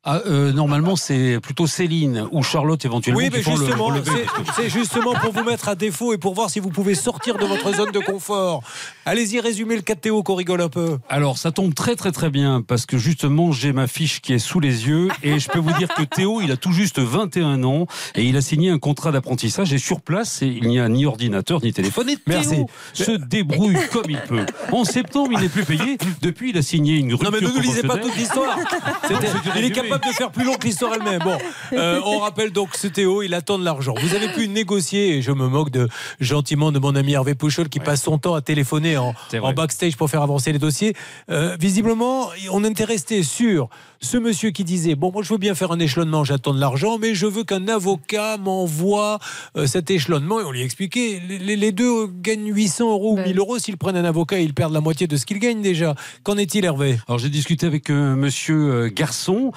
[SPEAKER 11] Normalement, c'est plutôt Céline ou Charlotte éventuellement.
[SPEAKER 2] Oui, mais
[SPEAKER 11] qui font
[SPEAKER 2] justement,
[SPEAKER 11] le
[SPEAKER 2] c'est justement pour vous mettre à défaut et pour voir si vous pouvez sortir de votre zone de confort. Allez-y, résumez le cas de Théo, qu'on rigole un peu.
[SPEAKER 11] Alors, ça tombe très très très bien parce que justement, j'ai ma fiche qui est sous les yeux et je peux vous dire que Théo, il a tout juste 21 ans et il a signé un contrat d'apprentissage et sur place, il n'y a ni ordinateur ni téléphone. Et Théo se débrouille comme il peut. En septembre, il n'est plus payé. Depuis, il a signé une rupture
[SPEAKER 2] conventionnelle. Non, mais ne nous lisez pas toute l'histoire. Il est capable de faire plus long que l'histoire elle-même. Bon, on rappelle donc ce Théo, il attend de l'argent. Vous avez pu négocier, et je me moque gentiment de mon ami Hervé Pouchol qui passe son temps à téléphoner en backstage pour faire avancer les dossiers. Visiblement, on était resté sur ce monsieur qui disait bon, moi je veux bien faire un échelonnement, j'attends de l'argent, mais je veux qu'un avocat m'envoie cet échelonnement. Et on lui a expliqué, les deux gagnent 800 € ou 1000 € s'ils prennent un avocat, ils perdent la moitié de ce qu'ils gagnent déjà. Qu'en est-il, Hervé?
[SPEAKER 11] Alors j'ai discuté avec monsieur Garçon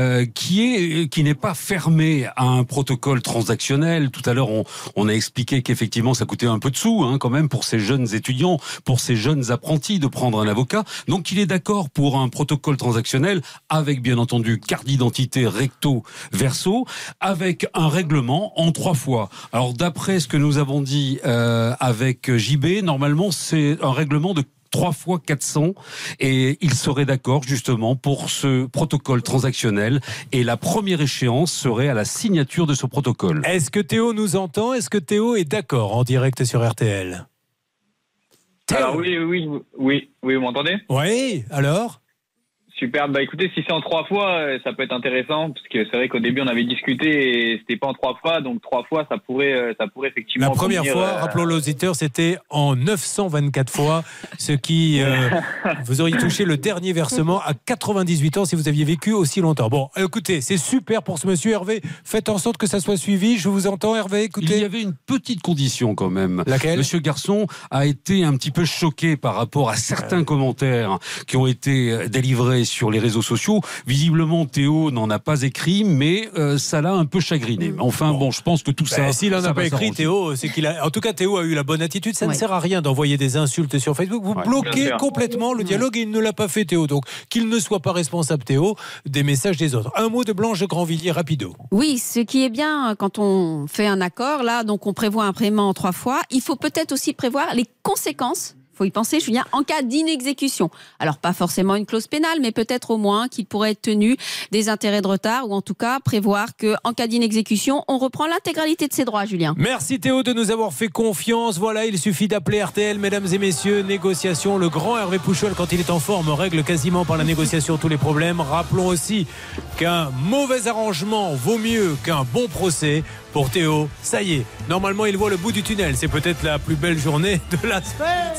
[SPEAKER 11] qui n'est pas fermé à un protocole transactionnel. Tout à l'heure on a expliqué qu'effectivement ça coûtait un peu de sous quand même pour ces jeunes étudiants, pour ces jeunes apprentis de prendre un avocat. Donc il est d'accord pour un protocole transactionnel avec bien entendu carte d'identité recto verso, avec un règlement en 3 fois. Alors d'après ce que nous avons dit avec JB, normalement c'est un règlement de 3 fois 400 et il serait d'accord justement pour ce protocole transactionnel et la première échéance serait à la signature de ce protocole.
[SPEAKER 2] Est-ce que Théo nous entend? Est-ce que Théo est d'accord en direct sur RTL?
[SPEAKER 17] Alors oui, vous m'entendez?
[SPEAKER 2] Oui, alors?
[SPEAKER 17] Super, bah écoutez, si c'est en 3 fois, ça peut être intéressant, parce que c'est vrai qu'au début on avait discuté et c'était pas en 3 fois, donc 3 fois ça pourrait effectivement...
[SPEAKER 2] La première fois, rappelons-le aux auditeurs, c'était en 924 fois, ce qui... vous auriez touché le dernier versement à 98 ans si vous aviez vécu aussi longtemps. Bon, écoutez, c'est super pour ce monsieur Hervé, faites en sorte que ça soit suivi, je vous entends Hervé, écoutez.
[SPEAKER 11] Il y avait une petite condition quand même.
[SPEAKER 2] Laquelle?
[SPEAKER 11] Monsieur Garçon a été un petit peu choqué par rapport à certains commentaires qui ont été délivrés sur les réseaux sociaux. Visiblement, Théo n'en a pas écrit, mais ça l'a un peu chagriné. Enfin, bon, je pense que tout ça...
[SPEAKER 2] S'il n'en a pas écrit, Théo, c'est qu'il a... En tout cas, Théo a eu la bonne attitude. Ça ne sert à rien d'envoyer des insultes sur Facebook. Vous bloquez complètement le dialogue et il ne l'a pas fait, Théo. Donc, qu'il ne soit pas responsable, Théo, des messages des autres. Un mot de Blanche de Grandvilliers, rapido.
[SPEAKER 5] Oui, ce qui est bien quand on fait un accord, là, donc on prévoit un paiement en 3 fois, il faut peut-être aussi prévoir les conséquences. Il faut y penser, Julien, en cas d'inexécution. Alors, pas forcément une clause pénale, mais peut-être au moins qu'il pourrait être tenu des intérêts de retard ou en tout cas prévoir qu'en cas d'inexécution, on reprend l'intégralité de ses droits, Julien.
[SPEAKER 2] Merci Théo de nous avoir fait confiance. Voilà, il suffit d'appeler RTL, mesdames et messieurs. Négociation, le grand Hervé Pouchol, quand il est en forme, règle quasiment par la négociation tous les problèmes. Rappelons aussi qu'un mauvais arrangement vaut mieux qu'un bon procès. Pour Théo, ça y est, normalement il voit le bout du tunnel. C'est peut-être la plus belle journée de la semaine.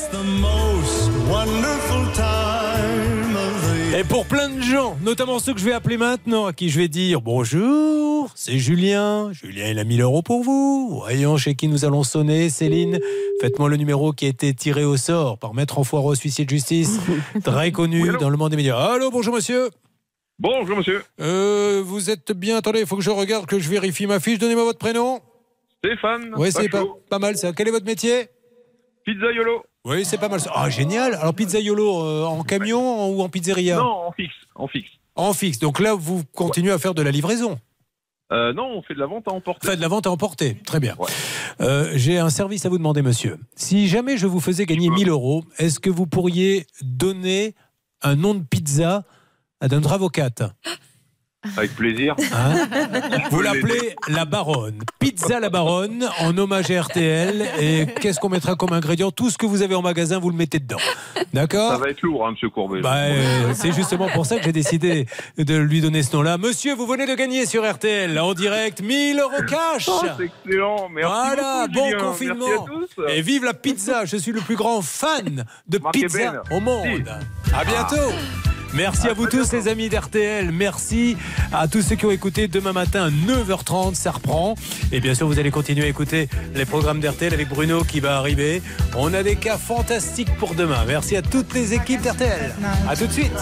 [SPEAKER 2] Et pour plein de gens, notamment ceux que je vais appeler maintenant, à qui je vais dire bonjour, c'est Julien. Julien, il a 1000 € pour vous. Voyons chez qui nous allons sonner. Céline, faites-moi le numéro qui a été tiré au sort par Maître Enfoireux, huissier de justice, très connu dans le monde des médias. Allô, bonjour monsieur.
[SPEAKER 21] Bonjour monsieur.
[SPEAKER 2] Vous êtes bien, attendez, il faut que je regarde, que je vérifie ma fiche. Donnez-moi votre prénom.
[SPEAKER 21] Stéphane.
[SPEAKER 2] Oui, c'est pas mal ça. Quel est votre métier?
[SPEAKER 21] Pizzaiolo.
[SPEAKER 2] Oui, c'est pas mal ça. Ah, génial. Alors pizzaiolo en camion ou en pizzeria?
[SPEAKER 21] Non, en fixe.
[SPEAKER 2] En fixe. Donc là, vous continuez à faire de la livraison?
[SPEAKER 21] Non, on fait de la vente à emporter.
[SPEAKER 2] Faites de la vente à emporter, très bien. J'ai un service à vous demander, monsieur. Si jamais je vous faisais gagner 1000 €, est-ce que vous pourriez donner un nom de pizza à notre avocate?
[SPEAKER 21] Avec plaisir.
[SPEAKER 2] Vous l'appelez la Baronne. Pizza la Baronne, en hommage à RTL. Et qu'est-ce qu'on mettra comme ingrédient? Tout ce que vous avez en magasin, vous le mettez dedans. D'accord?
[SPEAKER 21] Ça va être lourd, monsieur Courbet.
[SPEAKER 2] C'est justement pour ça que j'ai décidé de lui donner ce nom-là. Monsieur, vous venez de gagner sur RTL, en direct, 1000 € cash.
[SPEAKER 21] Oh, c'est excellent. Merci
[SPEAKER 2] voilà,
[SPEAKER 21] beaucoup, Julien.
[SPEAKER 2] bon confinement.
[SPEAKER 21] Merci à tous.
[SPEAKER 2] Et vive la pizza. Je suis le plus grand fan de pizza au monde. À bientôt. Merci à vous tous les amis d'RTL, merci à tous ceux qui ont écouté. Demain matin 9h30 ça reprend et bien sûr vous allez continuer à écouter les programmes d'RTL avec Bruno qui va arriver. On a des cas fantastiques pour demain. Merci à toutes les équipes d'RTL. À tout de suite.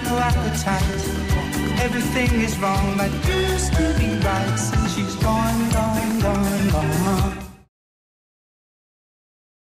[SPEAKER 2] Everything is wrong, but used to be right since she's gone.